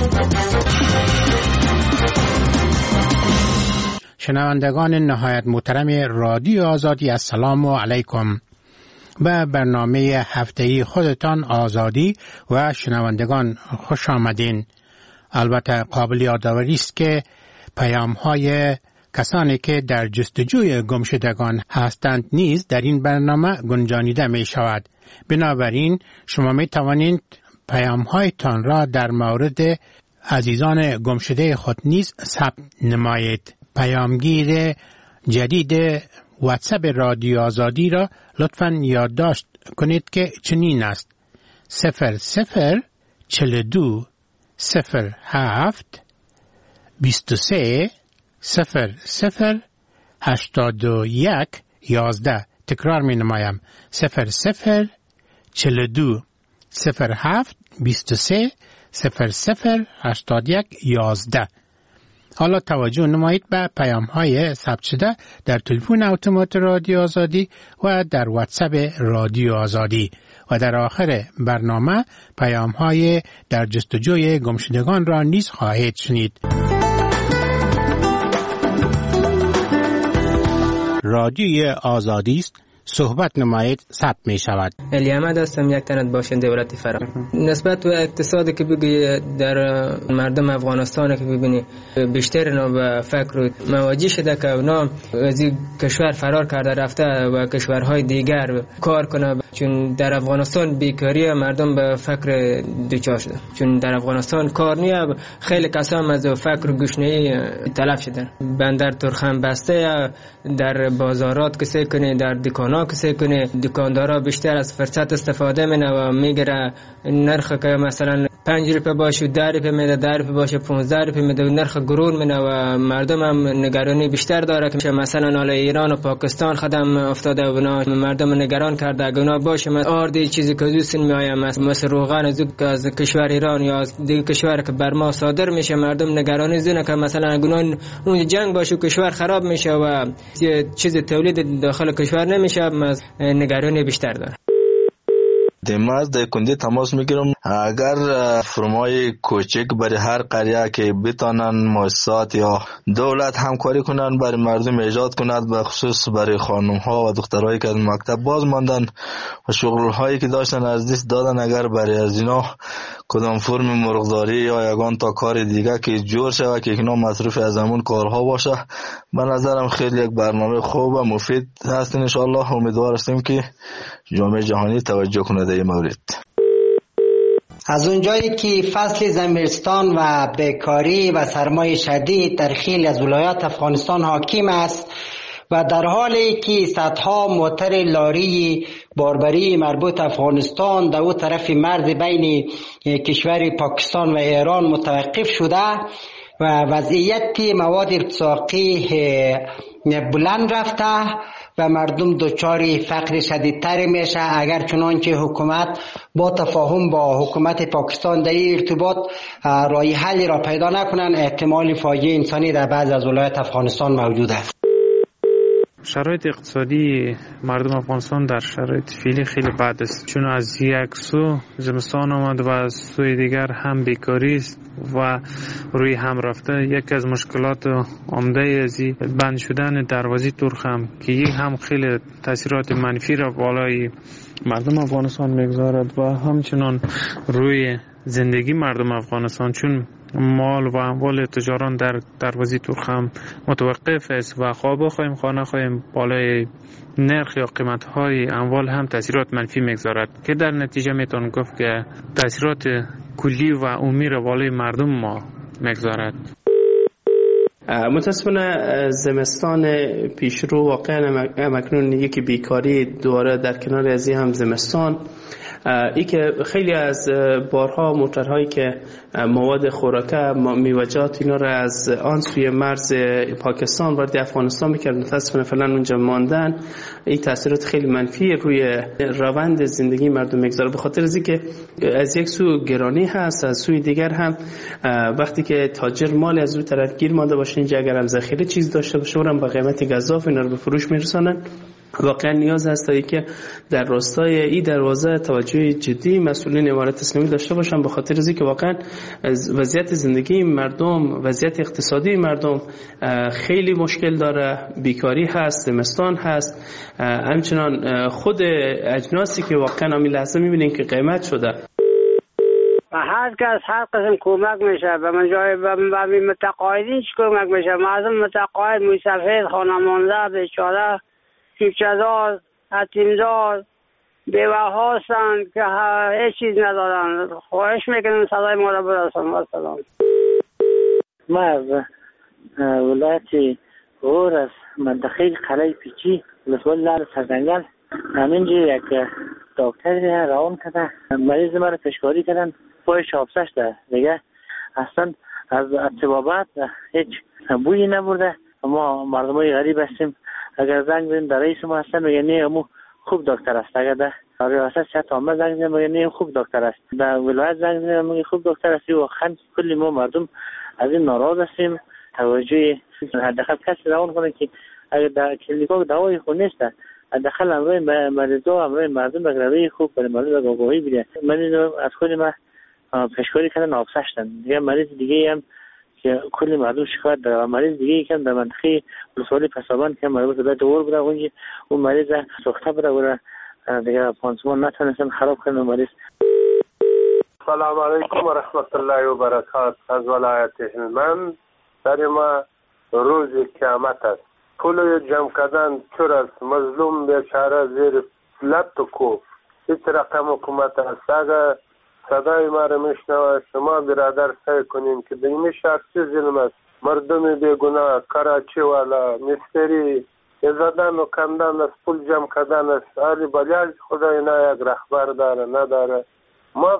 شنوندگان نهایت محترم رادیو آزادی، السلام علیکم. به برنامه هفته‌ای خودتان آزادی و شنوندگان خوش آمدین. البته قابل یادآوری است که پیام‌های کسانی که در جستجوی گمشدگان هستند نیز در این برنامه گنجانیده می شود. بنابراین شما می توانید پیام‌هایتان را در مورد عزیزان گمشده خود نیز ثبت نمایید. پیامگیر جدید واتساپ رادیو آزادی را لطفاً یادداشت کنید که چنین است: 0042 07 23 00 81 11. تکرار می نمایم: 0042 07 23 00 81 11. حالا توجه نمایید به پیام‌های ثبت شده در تلفن اتومات رادیو آزادی و در واتساپ رادیو آزادی و در آخر برنامه پیام‌های در جستجوی گمشدگان را نیز خواهید شنید. رادیو آزادی است، صحبت نمایید، ثبت می شود. علی احمد هستم، یک تن باشنده ولایت فرا. نسبت به اقتصادی که بگی در مردم افغانستان که ببینی بیشتر اینا به فکر مواجه شده که اونا از کشور فرار کرده رفته و کشورهای دیگر کار کنه، چون در افغانستان بیکاری مردم به فکر دوچار شده، چون در افغانستان کار نیه. خیلی کسان از فکر گشنه‌ای تلف شدن. بندر ترخم بسته، در بازارات کسی کنه، در دکانا کسی کنه، دکاندارا بیشتر از فرصت استفاده منه و میگره نرخ که مثلا 5 روپیه باشه 10 روپیه میده، 10 روپیه باشه 15 روپیه میده، نرخ گرون منه و مردم هم نگرانی بیشتر داره که مثلا حالا ایران و پاکستان خدم افتاده و مردم نگران کرده اگه اونا باشه آردی چیزی که دوستن میایم مثل روغن از کشور ایران یا از دیگه کشور که بر ما صادر میشه، مردم نگرانی زونه که مثلا اگه اون جنگ باشه کشور خراب میشه و چیز تولید داخل کشور نمیشه، نگرانی بیشتر داره. از دایکندی تماس میگیرم. اگر فرمای کوچک برای هر قریه که بتانن مؤسسات یا دولت همکاری کنن برای مردم ایجاد کند، به خصوص برای خانم ها و دخترایی که از مکتب باز ماندن و شغل هایی که داشتن از دست دادن، اگر برای از اینا کدام فرم مرغداری یا یگان تا کار دیگه که جور شود که اینا مصروف از همون کارها باشه. به نظرم خیلی یک برنامه خوب و مفید هست. ان شاء الله امیدوار هستیم که جامعه جهانی توجه کنه در این مورد. از اونجایی که فصل زمستان و بیکاری و سرمای شدید در خیلی از ولایات افغانستان حاکم است و در حالی که صدها موتر لاری باربری مربوط افغانستان در اون طرف مرز بین کشور پاکستان و ایران متوقف شده و وضعیت مواد ارتزاقی بلند رفته و مردم دچار فقر شدیدتر میشه اگر چنانچه حکومت با تفاهم با حکومت پاکستان در این ارتباط راه حلی را پیدا نکنن، احتمال فاجعه انسانی در بعض از ولایات افغانستان موجود است. شرایط اقتصادی مردم افغانستان در شرایط فعلی خیلی بد است، چون از یک سو زمستان آمد و از سوی دیگر هم بیکاری است و روی هم رفته. یک از مشکلات عمده از بند شدن دروازه ترخ هم که یک هم خیلی تاثیرات منفی را بالای مردم افغانستان میگذارد و همچنان روی زندگی مردم افغانستان، چون مال و اموال تجاران در دروازه ترخ هم متوقف است و خواه بخواهیم خواه نخواهیم بالای نرخ یا قیمت های اموال هم تاثیرات منفی میگذارد که در نتیجه میتون گفت که تاثیرات کلی و عمومی را بالای مردم ما میگذارد. متاسفانه زمستان پیشرو واقعا اکنون یکی بیکاری دوباره در کنار از هم زمستان، ای که خیلی از بارها موترهایی که مواد خوراکه میوجات اینا را از آن سوی مرز پاکستان وارد افغانستان میکرد، متاسفانه فعلا اونجا ماندن. این تاثیرات خیلی منفی روی روند زندگی مردم میگذاره، به خاطر از اینکه از یک سو گرانی هست، از سوی دیگر هم وقتی که تاجر مال از اون طرف گیر مانده باشه، اینجا اگر هم ذخیره چیز داشته باشه اونم با قیمت گزاف اینا رو به فروش میرسونن. واقعا نیاز هست که در راستای این دروازه توجه جدی مسئولین امارات اسلامی داشته باشن، به خاطر اینکه واقعا وضعیت زندگی مردم، وضعیت اقتصادی مردم خیلی مشکل داره، بیکاری هست، زمستان هست، همچنان خود اجناسی که واقعا همین لحظه میبینین که قیمت شده. هر کس هر قسم کمک میشه به من جای به متقاعدین چی کمک میشه؟ مردم متقاعد موسفید خانمانده بیچاره کیفچه‌دار حتیمدار بیوه هستند که هیچ چیز ندارن. خواهش میکنم صدای ما را برسان. سلام. ما از ولایت غور از منطقه قلعه پیچی ولسوالی لال سرزنگل همینجا یک دکتر روان کرده، مریض ما را پیشکاری کردن، پایش آبسش ده دیگه اصلا از اتبابات هیچ بویی نبرده. ما مردمای غریب هستیم، اگر زنگ بزنیم در رئیس ما هستن میگه نه امو خوب دکتر است، اگر در ریاست صحت عامه زنگ بزنیم میگه نه خوب دکتر است، در ولایت زنگ بزنیم میگه خوب دکتر است. واقعا کلی ما مردم از این ناراض هستیم. توجه حداقل کسی روان کنه که اگر در کلینیکا دوای خود نیست، حداقل امروی مریضا امروی مردم به روی خوب برای مریض آگاهی بده. مریض از خود ما پیشکاری کردن آبسشتن دیگه، مریض دیگه هم که کلی مردم شکایت داره، مریض دیگه یکم در منطقه ولسوالی پسابان که مربوط به دور بوده اون مریض سوخته بوده و دیگه پانسمان نتونستن خراب کنن مریض. سلام علیکم و رحمت الله و برکات. از ولایت هلمند در ما روز قیامت است. پول جمع کردن چور است، مظلوم بیچاره زیر لط و کوف. هیچ رقم حکومت است. اگر صدای ما را میشنوه شما برادر سعی کنین که در این شهر چه ظلم است. مردم بیگناه کراچی والا مستری زدن و کندن است، پول جمع کردن است. علی بلیاج خدا اینا یک رهبر داره نداره. ما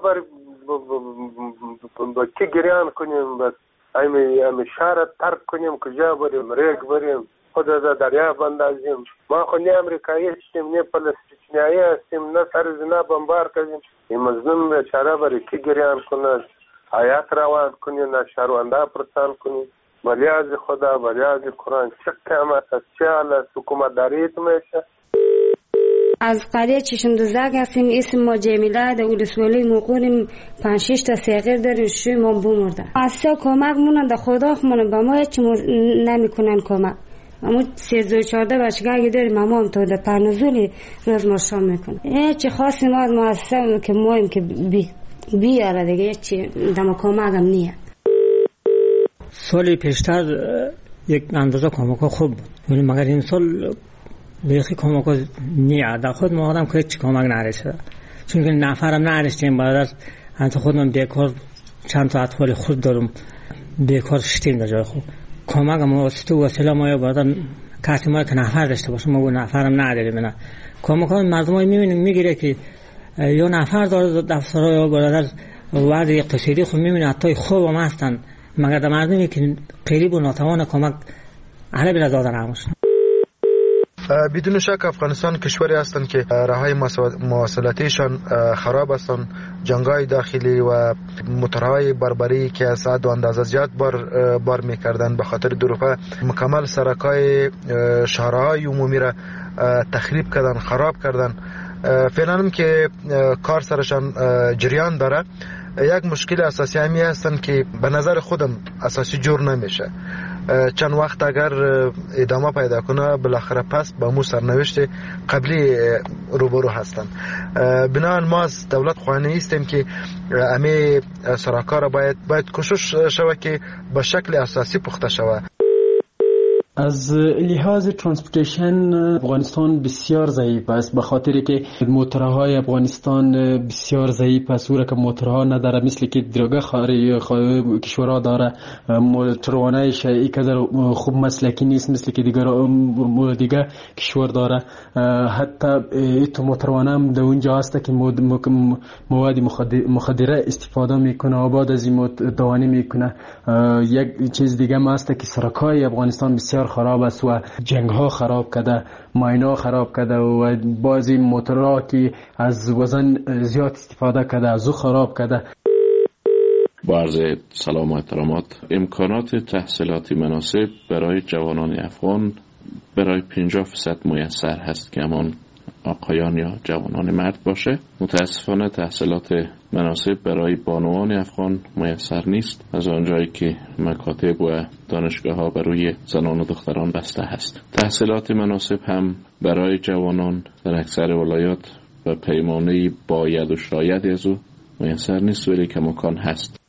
با کی گریان کنیم؟ بس همین شهر ترک کنیم، کجا بریم؟ ریگ بریم، خدا در دریا بندازیم. ما خو نه امریکایی هستیم نه فلسطینیایی هستیم، نه سر زنا بمبار کنیم. این مظلوم بیچاره برای کی گریان کنه؟ آیات روان کنی، نه شهرونده پرسان کنی. ولی از خدا ولی از قرآن چه قیامت است، چه حال است، حکومت داریت میشه. از قریه چشم‌دوزک هستیم، اسم ما جمیله، در ولسوالی موقعیم 5-6 تا صغیر داریم، شوی ما بمرده. اصلا کمک مونن در خدا خمونن، با ما هیچ نمیکنن کمک. اما 13-14 بچگاهی داریم، ماما هم تا در پرنزولی روز ما شام میکنه. هیچ خاصی ما از مؤسسه که مایم که بیاره دیگه چی دم کمک هم نیه. سالی پیشتر یک اندازه کمک خوب بود ولی مگر این سال بیخی کمک نیه. در خود ما آدم که هیچ کمک نرسیده چون که نفرم نرسیدیم. بعد از انت خودم بیکار چند تا اطفال خود دارم بیکار شدیم در جای خوب. کمک ما وسیله ما یا بعد کسی ما که نفر داشته باشه ما نفرم نداریم. نه کمک ها مردم های میبینیم میگیره که یا نفر داره دفتر یا برادر وضع اقتصادی خود میبینه حتی خوب هم هستن مگر در مردمی که قریب و ناتوان کمک اهل بلا دادن همشن. بدون شک افغانستان کشوری هستند که راههای مواصلاتیشان خراب هستند. جنگ‌های داخلی و موتورهای بربری که از حد و اندازه زیاد بار می‌کردند به خاطر دروغ مکمل سرک‌های شهرهای عمومی را تخریب کردن، خراب کردن. فعلا هم که کار سرشان جریان داره. یک مشکل اساسی همی هستن که به نظر خودم اساسی جور نمیشه. چند وقت اگر ادامه پیدا کنه بالاخره پس با مو سرنوشت قبلی روبرو هستن. بنابراین ما از دولت خواهانی هستیم که همه سرکار را باید کوشش شوه که به شکل اساسی پخته شوه. از لحاظ ترانسپورتیشن افغانستان بسیار ضعیف است به خاطر که موتورهای افغانستان بسیار ضعیف است. که موتورها نداره مثل که درگه کشورها داره. موتروانایش اینقدر خوب مسلکی نیست مثل که دیگه کشور داره. حتی ایتو موتروانه هم در اونجا هست که مواد مخدره استفاده میکنه و بعد از این دوانی میکنه. یک چیز دیگه هم هست که سرکای افغانستان بسیار خراب است و جنگ ها خراب کرده، ماینا خراب کرده و بعضی موتورها که از وزن زیاد استفاده کرده از او خراب کرده. با عرض سلام و احترامات، امکانات تحصیلاتی مناسب برای جوانان افغان برای 50% میسر هست که همان آقایان یا جوانان مرد باشه. متاسفانه تحصیلات مناسب برای بانوان افغان میسر نیست از آنجایی که مکاتب و دانشگاه ها برای زنان و دختران بسته هست. تحصیلات مناسب هم برای جوانان در اکثر ولایات و پیمانه باید و شاید از او میسر نیست ولی کماکان هست.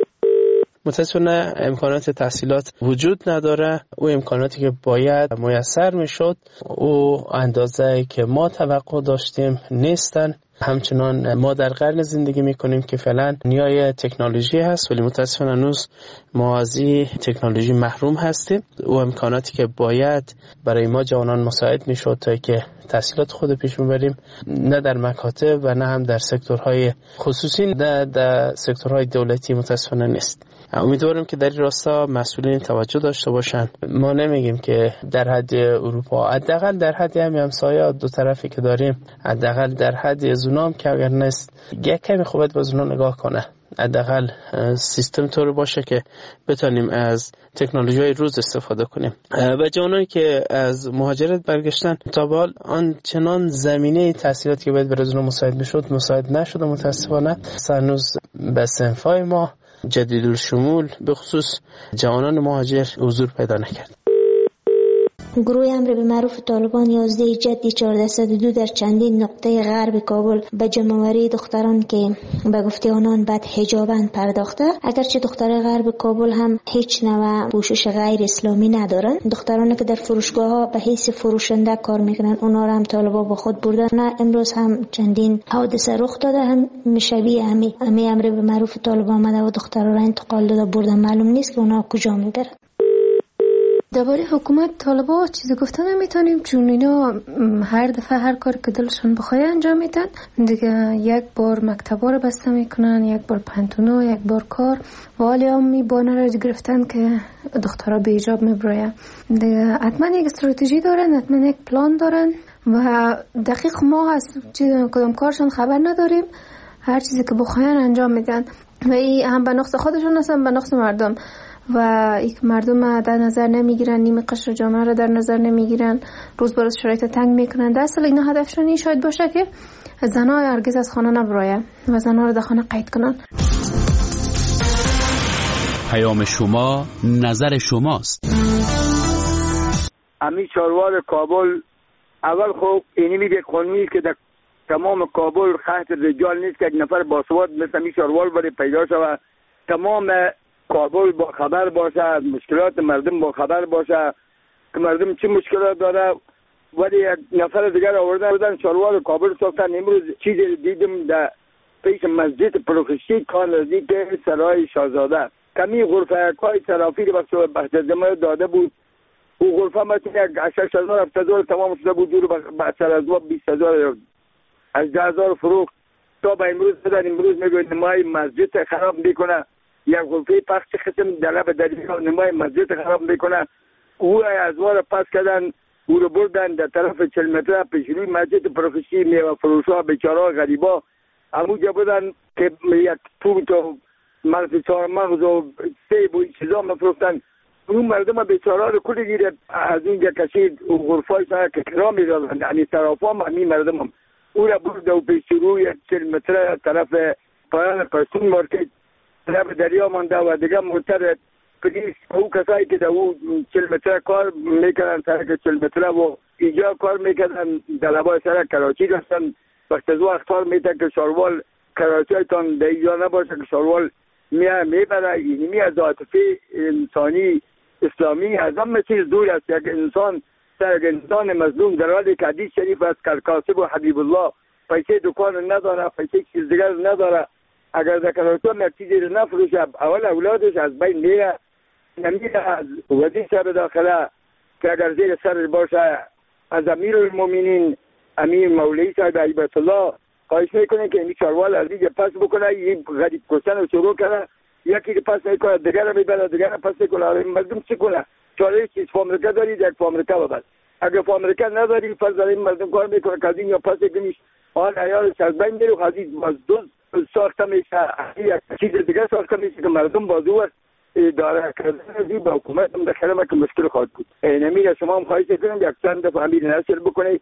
متاسفانه امکانات تحصیلات وجود نداره. او امکاناتی که باید میسر میشد او اندازه که ما توقع داشتیم نیستن. همچنان ما در قرن زندگی میکنیم که فعلا نیای تکنولوژی هست ولی متاسفانه هنوز ما از این تکنولوژی محروم هستیم. او امکاناتی که باید برای ما جوانان مساعد میشد تا که تحصیلات خود پیش ببریم نه در مکاتب و نه هم در سکتورهای خصوصی در سکتورهای دولتی متاسفانه نیست. امیدوارم که در این راستا مسئولین توجه داشته باشن. ما نمیگیم که در حد اروپا، حداقل در حد همسایه دو طرفی که داریم، حداقل در حد از اونام که اگر نیست یک کمی خوبت باز اونا نگاه کنه. حداقل سیستم طور باشه که بتونیم از تکنولوژی های روز استفاده کنیم. و جوانانی که از مهاجرت برگشتن تا به حال آنچنان زمینه تحصیلاتی که باید برای اونا مساعد میشد مساعد نشده متاسفانه. هنوز به صنفای ما جدید الشمول به خصوص جوانان مهاجر حضور پیدا نکرد. گروه امر به معروف طالبان 11 جدی 1402 در چندین نقطه غرب کابل به جمع‌آوری دختران که به گفته آنان بد حجابند پرداخته. اگرچه دختران غرب کابل هم هیچ نوع پوشش غیر اسلامی ندارن. دخترانی که در فروشگاه ها به حیث فروشنده کار میکنن اونا را هم طالبان با خود بردن. امروز هم چندین حادثه رخ داده هم شبیه همین امر به معروف طالبان آمده و دختران را انتقال داده بردن. معلوم نیست که اونا کجا میبرن. درباره حکومت طالبا چیزی گفتن نمیتونیم چون اینا هر دفعه هر کار که دلشون بخواد انجام میدن دیگه. یک بار مکتبا رو بسته میکنن، یک بار پنتونا، یک بار کار و حالی هم میبانه رو گرفتن که دخترها به حجاب میبراین دیگه. حتما یک استراتژی دارن، حتما یک پلان دارن و دقیق ما از کدام کارشون خبر نداریم. هر چیزی که بخواین انجام میدن و این هم به نقص خودشون هستن به نقص مردم و این مردم در نظر نمیگیرن، نیمه قشر جامعه رو در نظر نمیگیرن، روز به روز شرایط تنگ میکنن. در اصل اینا هدفشون این شاید باشه که زنها هرگز از خانه نبراین و زنها رو در خانه قید کنن. پیام شما نظر شماست. امی چاروار کابل اول خوب اینی میگه قانونی که در تمام کابل خط رجال نیست که یک نفر باسواد مثل می شاروال بری پیدا شود. تمام کابل با خبر باشه، از مشکلات مردم با خبر باشه که مردم چه مشکلات داره. ولی یک نفر دیگر آوردن شاروال کابل ساختن. امروز چیزی دیدم در پیش مسجد پروفسی کار نزدیک سرای شاهزاده کمی غرفه های ترافیک بخشدمه داده بود. او غرفه مثل یک 6,000 تمام شده بود. دور بچر از 20,000 از 10,000 فروخت تا به امروز بدن. امروز میگوید نمای مسجد خراب میکنه. یک غرفه پخش قسم دلب دریا نمای مسجد خراب میکنه. او از وار پس کردن، او رو بردن در طرف 40 متر پیش روی مسجد پروفسی میوه فروشا بیچاره غریبا همونجا بودن که یک توت و مغز چهارمغز و سیب و چیزا مفروختن. اون مردم بیچاره رو کلی گیره از اینجا کشید و غرفای سر که کرام میدادن. یعنی طرف هم همین مردم هم او را برد و پیش روی 40 متر طرف پایان پرسون مارکت طرف دریا مانده و دیگه موتر پلیس او کسایی که در او 40 متر کار میکنن سرک 40 متر و اینجا کار میکنن در لبای سرک کراچی داشتن. وقت از وقت اختار میده که شاروال کراچی هایتان در اینجا نباشه که شاروال میبره. اینمی از عاطفه انسانی اسلامی از همه چیز دور است. یک انسان انسان مظلوم در حالی که حدیث شریف است که کاسب و حبیب الله پیسه دکان نداره، پیسه چیز دیگر نداره. اگر در کراچی هم یک چیزی رو نفروشه اول اولادش از بین میره. نمیره از وزیر صاحب داخله که اگر زیر سر باشه از امیر المومنین امیر مولی صاحب عیبت الله خواهش میکنه که این چاروال از دیگه پس بکنه. این غریب کشتن رو شروع کنه. یکی پس میکنه دیگر رو میبره دیگر رو پس میکنه. مردم چی کنه؟ چاره چیز فامریکا دارید یک فامریکا ببرد. اگر فامریکا نداری فرض داریم مردم کار میکنه که از این یا پس کنیش آن عیارش از بین میره و حدید باز دوز ساخته میشه. یک چیز دیگر ساخته میشه که مردم بازو است اداره کردن با حکومت هم دخیره ما که مشکل خواهد بود. نمیره شما هم خواهش کنم یک چند دفعه امیر نشر بکنید.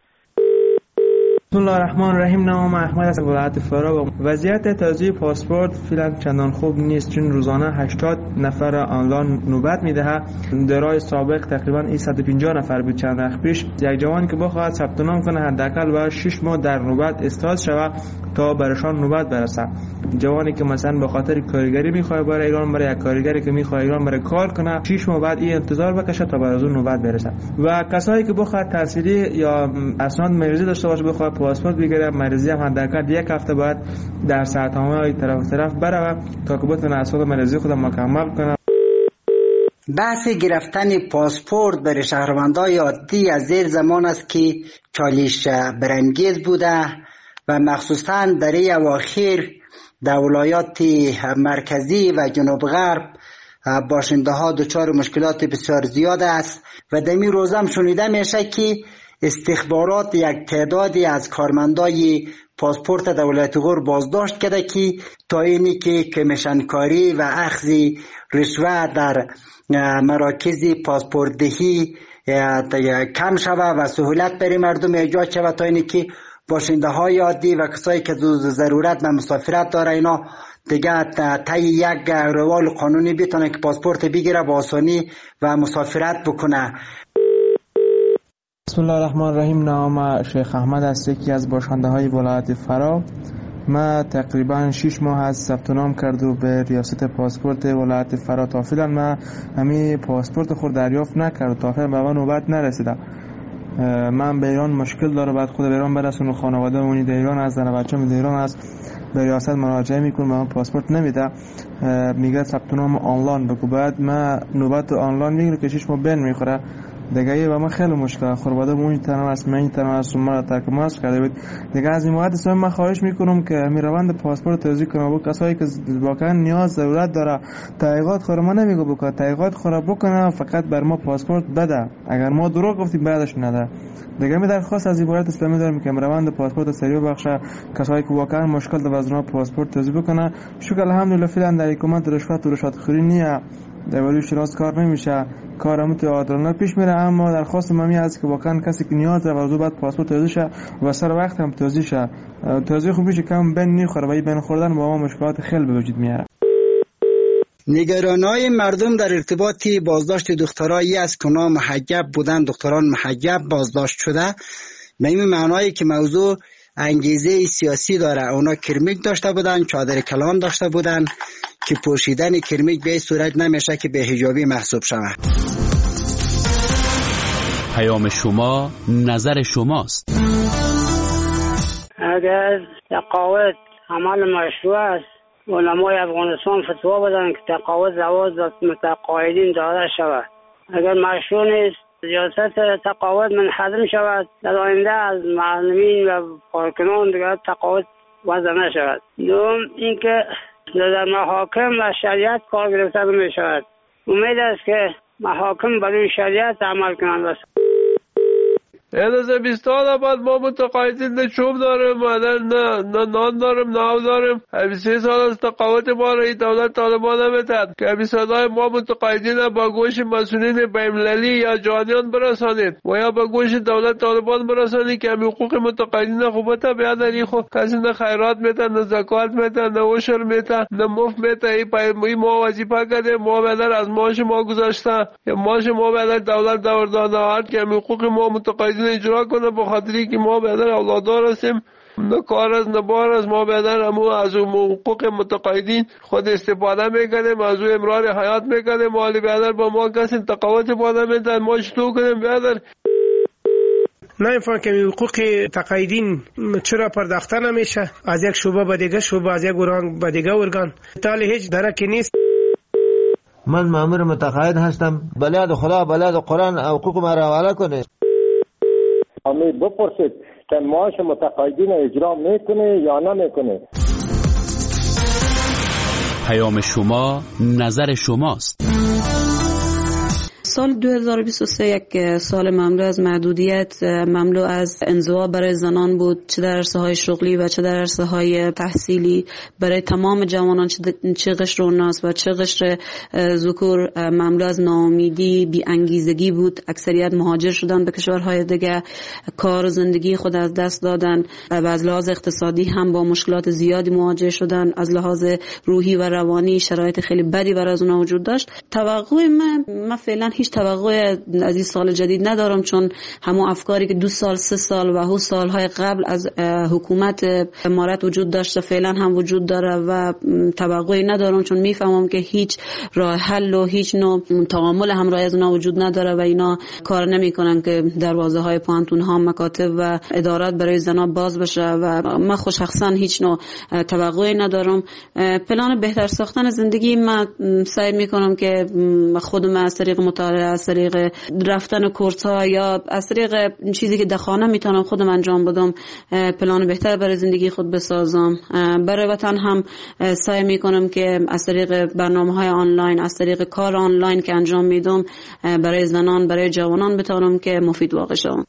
بسم الله الرحمن الرحیم. نام احمد از ولایت فرا. وضعیت تازه پاسپورت فعلا چندان خوب نیست چون روزانه 80 نفر آنلاین نوبت میدهد. درای سابق تقریبا 150 نفر بود چند وقت پیش. یک جوان که بخواهد ثبت نام کنه حداقل باید 6 ماه در نوبت استاد شود تا برشان نوبت برسه. جوانی که مثلا به خاطر کارگری میخواد برای ایران، برای یک کارگری که میخواد ایران برای کار کنه 6 ماه بعد این انتظار بکشه تا بر از اون نوبت برسه. و کسایی که بخواد تحصیلی یا اسناد مریضی داشته باشه بخواد پاسپورت بگیره مریضی هم حداقل یک هفته بعد در ساعتنامه طرف بره تا که بتونه اسناد مریضی خود مکمل کنه. بحث گرفتن پاسپورت برای شهروندان عادی از زیر زمان است که چالش برانگیز بوده و مخصوصا در این اواخر در ولایات مرکزی و جنوب غرب باشنده ها دچار مشکلات بسیار زیاد است و در این روز هم شنیده میشه که استخبارات یک تعدادی از کارمندای پاسپورت در ولایت غور بازداشت کرده که تا اینی که کمیشن کاری و اخذ رشوه در مراکز پاسپورت دهی کم شود و سهولت برای مردم ایجاد شود تا اینی که باشنده های عادی و کسایی که ضرورت به مسافرت داره اینا دیگه طی یک روال قانونی بتونه که پاسپورت بگیره با آسانی و مسافرت بکنه. بسم الله الرحمن الرحیم. نام شیخ احمد است، یکی از باشنده های ولایت فرا. ما تقریبا 6 ماه از ثبت نام کرد و به ریاست پاسپورت ولایت فرا تا فعلا ما همین پاسپورت خود دریافت نکرد تا فعلا به من نوبت نرسیده. من به ایران مشکل داره بعد خود به ایران برسونم، خانواده اونی در ایران است، زن بچه‌م در ایران است، به ریاست مراجعه میکنم به من پاسپورت نمیده، میگه ثبت نام آنلاین بگو. بعد من نوبت آنلاین میگیره که 6 ماه بین میخوره دیگه و من خیلی مشکل خانواده اون تنها است، من تنها است، ما ترک ماست کرده بود دیگه. از این مواد من خواهش میکنم که می روند پاسپورت توضیح کنه با کسایی که واقعا نیاز ضرورت داره. تحقیقات خود ما نمیگه بکنه، تحقیقات خود بکنه، فقط بر ما پاسپورت بده. اگر ما دروغ گفتیم بعدش نده دیگه. می درخواست از امارات اسلامی دارم که روند پاسپورت سریع بخشه، کسایی که واقعا مشکل داره از اونها پاسپورت توضیح بکنه. شکر الحمدلله فعلا در حکومت رشوت خوری نیه، در ولی شناس کار نمیشه، کارم تو عادلانه پیش میره. اما درخواست ممی است که واقعا کسی که نیاز داره ورزو بعد پاسپورت توضیح شه و سر وقت هم توضیح شه. توضیح خوب میشه کم بین نمیخوره و بین خوردن با ما مشکلات خیلی به وجود میاره. نگرانای مردم در ارتباط بازداشت دخترایی است که اونا محجب بودن، دختران محجب بازداشت شده، به این معنایی که موضوع انگیزه سیاسی داره. اونا کرمیک داشته بودن، چادر کلان داشته بودن که پوشیدن کرمیک به صورت نمیشه که به حجابی محسوب شود. پیام شما نظر شماست. اگر تقاعد عمل مشروع است، علمای افغانستان فتوا بدن که تقاعد زواج متقاعدین داده شود. اگر مشروع نیست، ریاست تقاعد منحدم شود، در آینده از معلمین و کارکنان دیگر تقاعد وضع نشود. دوم اینکه در محاکم و شریعت کار گرفته می شود. امید است که محاکم برای شریعت عمل کنند. از 20 سال بعد ما متقاعدین نه چوب داریم، نه نان داریم، نه آب داریم. 23 سال از تقاعد ما را دولت طالبان نمیداد که صدای ما متقاعدین با گوش مسئولین بین‌المللی یا جهانیان برسانید و یا با گوش دولت طالبان برسانید که حقوق متقاعدین خوبت بیادری خو کسی نه خیرات میده، نه زکات میده، نه عشر میده، نه مفت میده. این ما وظیفه کرده، ما بدر از معاش ما گذاشته یا معاش ما بدر دولت داده که حقوق ما متقاعدین اجرا کنه، به خاطری که ما بدر اولادار هستیم، نه کار از نه بار از ما بدر همون از حقوق متقاعدین خود استفاده میکنیم، از اون امرار حیات میکنیم. مالی بدر با ما کسی تقاعد پاده میدن، ما چطور کنیم بدر؟ نمیفهم که حقوق تقاعدین چرا پرداخته نمیشه از یک شعبه به دیگه شعبه، از یک ارگان به دیگه ارگان، تالی هیچ درکی نیست. من مأمور متقاعد هستم، بلاد خدا بلاد قرآن حقوق ما را حواله کنه. امید بپرسید که معاش متقاعدین اجرا میکنه یا نمیکنه. پیام شما نظر شماست. سال 2023 یک سال مملو از محدودیت، مملو از انزوا برای زنان بود، چه در عرصه‌های شغلی و چه در عرصه‌های تحصیلی. برای تمام جوانان چه قشر اوناس و چه قشر ذکور مملو از ناامیدی، بی انگیزگی بود. اکثریت مهاجر شدن به کشورهای دیگه، کار و زندگی خود از دست دادن و از لحاظ اقتصادی هم با مشکلات زیادی مواجه شدن. از لحاظ روحی و روانی شرایط خیلی بدی برای از اونها وجود داشت. توقع من فعلا هیچ توقع از این سال جدید ندارم، چون همون افکاری که 2 سال 3 سال و سالهای قبل از حکومت امارات وجود داشته فعلا هم وجود داره و توقعی ندارم، چون میفهمم که هیچ راه حل و هیچ نوع تعامل همراه از اونها وجود نداره و اینا کار نمیکنن که دروازه های پانتون ها، مکاتب و ادارات برای زنا باز بشه و من خود شخصا هیچ نوع توقعی ندارم. پلان بهتر ساختن زندگی من سعی میکنم که خودم از طریق مطالعه، از طریق رفتن کورس ها یا از طریق چیزی که در خانه میتونم خودم انجام بدم پلان بهتر برای زندگی خود بسازم. برای وطن هم سعی میکنم که از طریق برنامه‌های آنلاین، از طریق کار آنلاین که انجام میدم برای زنان، برای جوانان بتونم که مفید واقع شوم.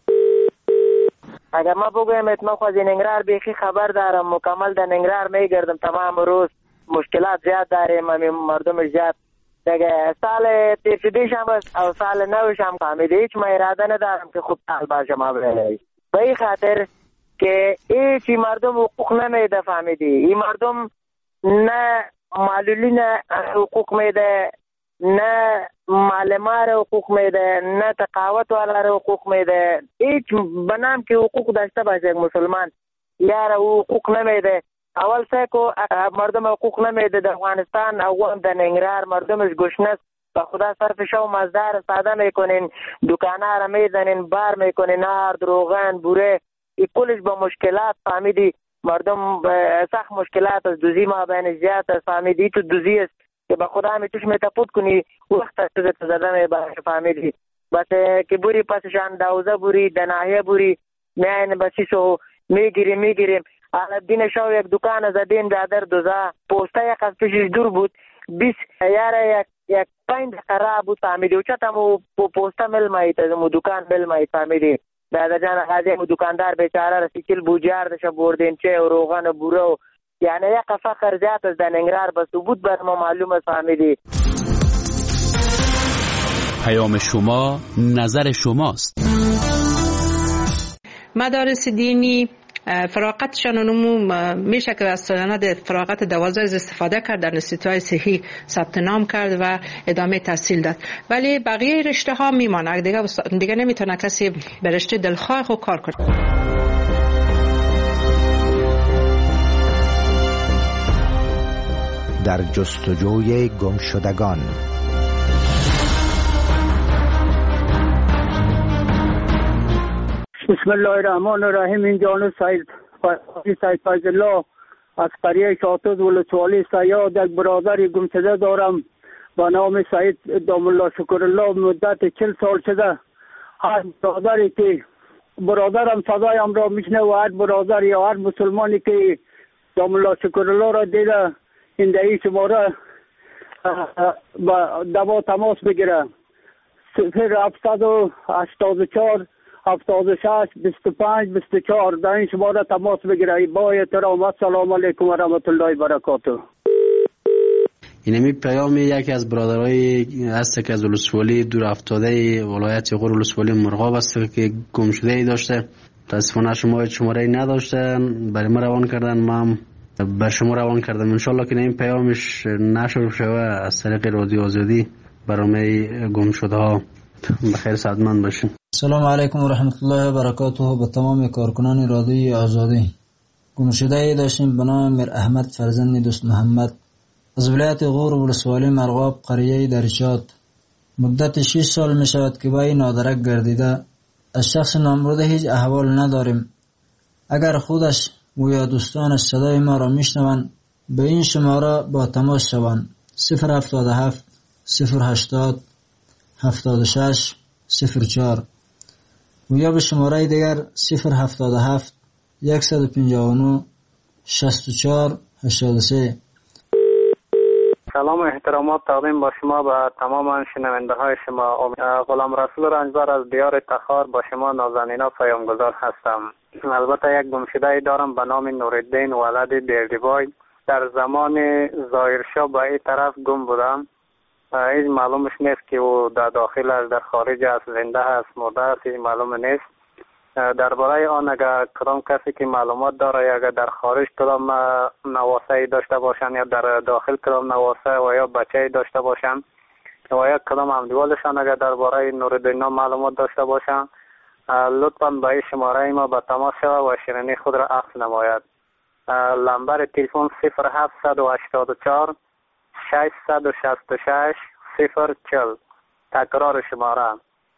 اگر ما بگویم من خود ننگرهار بیخی خبر دارم، مکمل در ننگرهار میگردم تمام روز، مشکلات زیاد داریم، مردم زیاد دیگه. سال پیشیدیش هم او سال نوش هم فهمیده، هیچ ما اراده ندارم که خوب سال باشه ما بره به این خاطر که هیچی مردم حقوق نمیده. فهمیدی این مردم نه معلولین حقوق میده، نه معلمان حقوق میده، نه تقاوت والا حقوق میده. هیچ بنام که حقوق داشته باشه یک مسلمان یار حقوق نمیده. اول سه مردم حقوق نمیده در افغانستان، او هم در ننگرهار مردمش گشنه و خدا صرف شو مزدار ساده میکنین، دکانه را میزنین، بار میکنین، نار، روغن، بوره، این کلش با مشکلات. فهمیدی مردم سخت مشکلات از دوزی ما بین زیاد است. فهمیدی تو دوزی است که با خدا می توش میتپود کنی وقت از زده میباشه. فهمیدی بس که بوری پسشان دوزه بوری دناهیه بوری میاین بسی سو میگیریم. الدین شو یک دکان زدیم در دوزه پوسته یک از پیشش دور بود 20 یاره یک 5 خراب بود. فهمیدی و چطمو پوسته مل مایید از مو دکان مل مایید. فهمیدی دادا جان خازی مو دکاندار بیچاره رسیکل بوجار دشه بردین چه و روغن و بوره یعنی یک فخر زیاد از ننگرهار بس بود بر ما معلوم است. فهمیدی پیام شما نظر شماست. مدارس دینی فراغتشان میشه که از سند فراغت 12 استفاده کرد، در انستیتوهای صحی ثبت نام کرد و ادامه تحصیل داد، ولی بقیه رشته ها میمانه دیگه نمیتونه کسی به رشته دلخواه خود کار کنه. در جستجوی گمشدگان. بسم الله الرحمن الرحیم. این جانب سید فیض الله از قریه شاطز ولسوالی سیاد یک برادر گمشده دارم با نام سید دام الله شکر الله. مدت 40 سال شده هر برادری که برادرم صدایم را میشنه و هر برادر یا هر مسلمانی که دام الله شکر الله را دیده این دهی شماره با دوا تماس بگیره 0784 76 25 24 در این شماره تماس بگیره. با احترام السلام علیکم و رحمت الله و برکاته. اینمی پیام یکی از برادرای هست که از ولسوالی دور افتاده ولایت غور ولسوالی مرغاب است که گم شده ای داشته. متاسفانه شماره نداشته، برای ما روان کردن، ما بر شما روان کردم. انشالله که این پیامش نشر شوه از طریق رادیو آزادی برای گم شده ها بخیر سعادتمند باشین. سلام علیکم و رحمت الله و برکاته. به تمام کارکنان رادیوی آزادی. گمشده ای داشتیم به نام میر احمد فرزند دوست محمد از ولایت غور ولسوالی مرغاب قریه درشاد. مدت 6 سال می شود که با این نادرک گردیده. از شخص نامبرده هیچ احوال نداریم. اگر خودش و یا دوستانش صدای ما را میشنوند به این شماره با تماس شوند 077 080 76 04 و یا به شماره دیگر 077 159 64 83. سلام و احترامات تقدیم با شما به تمام شنونده های شما. غلام رسول رنجبر از دیار تخار با شما نازنینا پیامگذار هستم. البته یک گمشده دارم به نام نورالدین ولد بیردیبای. در زمان ظاهرشاه به این طرف گم بودم. هیچ معلومش نیست که او در داخل است، در خارج است، زنده است، مرده است، هیچ معلوم نیست. درباره آن اگر کدام کسی که معلومات داره یا اگر در خارج کدام نواسه داشته باشن یا در داخل کدام نواسه و یا بچه داشته باشن و یا کدام همدیوالشان اگر درباره نورالدین معلومات داشته باشن لطفاً به این شماره ما به تماس شود و شیرینی خود را عکس نماید. نمبر تلفن 0784 666 040. تکرار شماره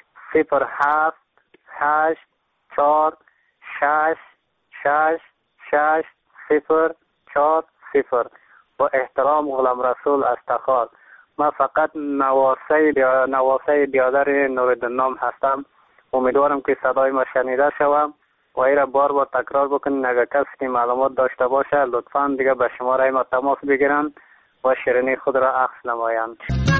078 4 6 6 6 0 4 0. با احترام غلام رسول از تخار. من فقط نواسه بیادر نورالدین هستم. امیدوارم که صدای ما شنیده شوم و این را بار تکرار بکنین. اگر کسی که معلومات داشته باشه لطفاً دیگه به شماره ما تماس بگیرن و شیرینی خود را عکس نمایند.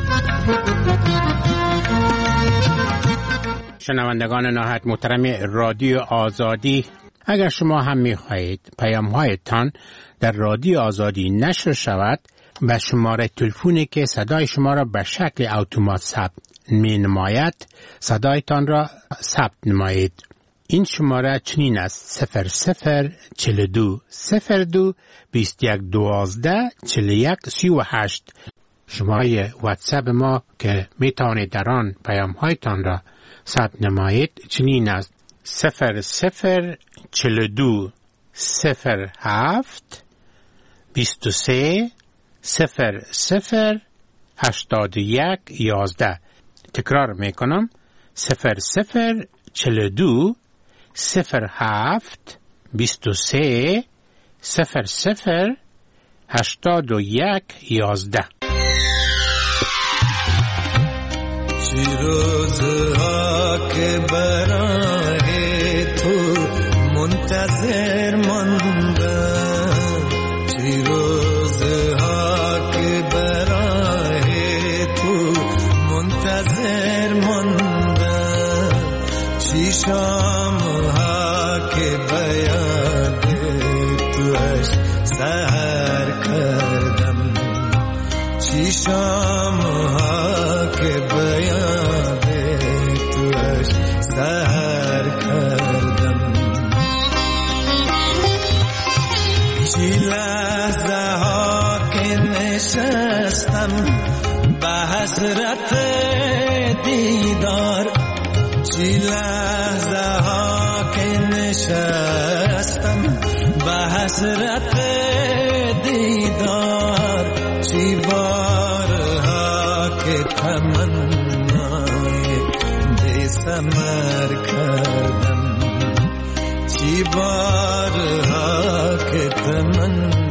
شنوندگان نهایت محترم رادیو آزادی، اگر شما هم می‌خواهید پیام‌هایتان در رادیو آزادی نشر شود به شماره تلفنی که صدای شما را به شکل اتومات ثبت می‌نماید صدایتان را ثبت نمایید. این شماره چنین است: 0042 02 21 12 41 38. شماره واتساپ ما که میتوانید در آن پیام‌هایتان را ثبت نمایید چنین است: 0042 07 23 00 81 11. تکرار میکنم: 0042 07 23 00 81 11. روزها که برای تو منتظر ماندم، چی روزها که برای تو منتظر ماندم، چی شامها که بیاد توش سحر کردم، چی شامها که بیاد توش سحر کردم، چی لحظه ها که نشستم به حسرت دیدار، چی لحظه ها که نشستم به حسرت دیدار، چی بارها که تمنای بی ثمر کردم چی بارها که تمنای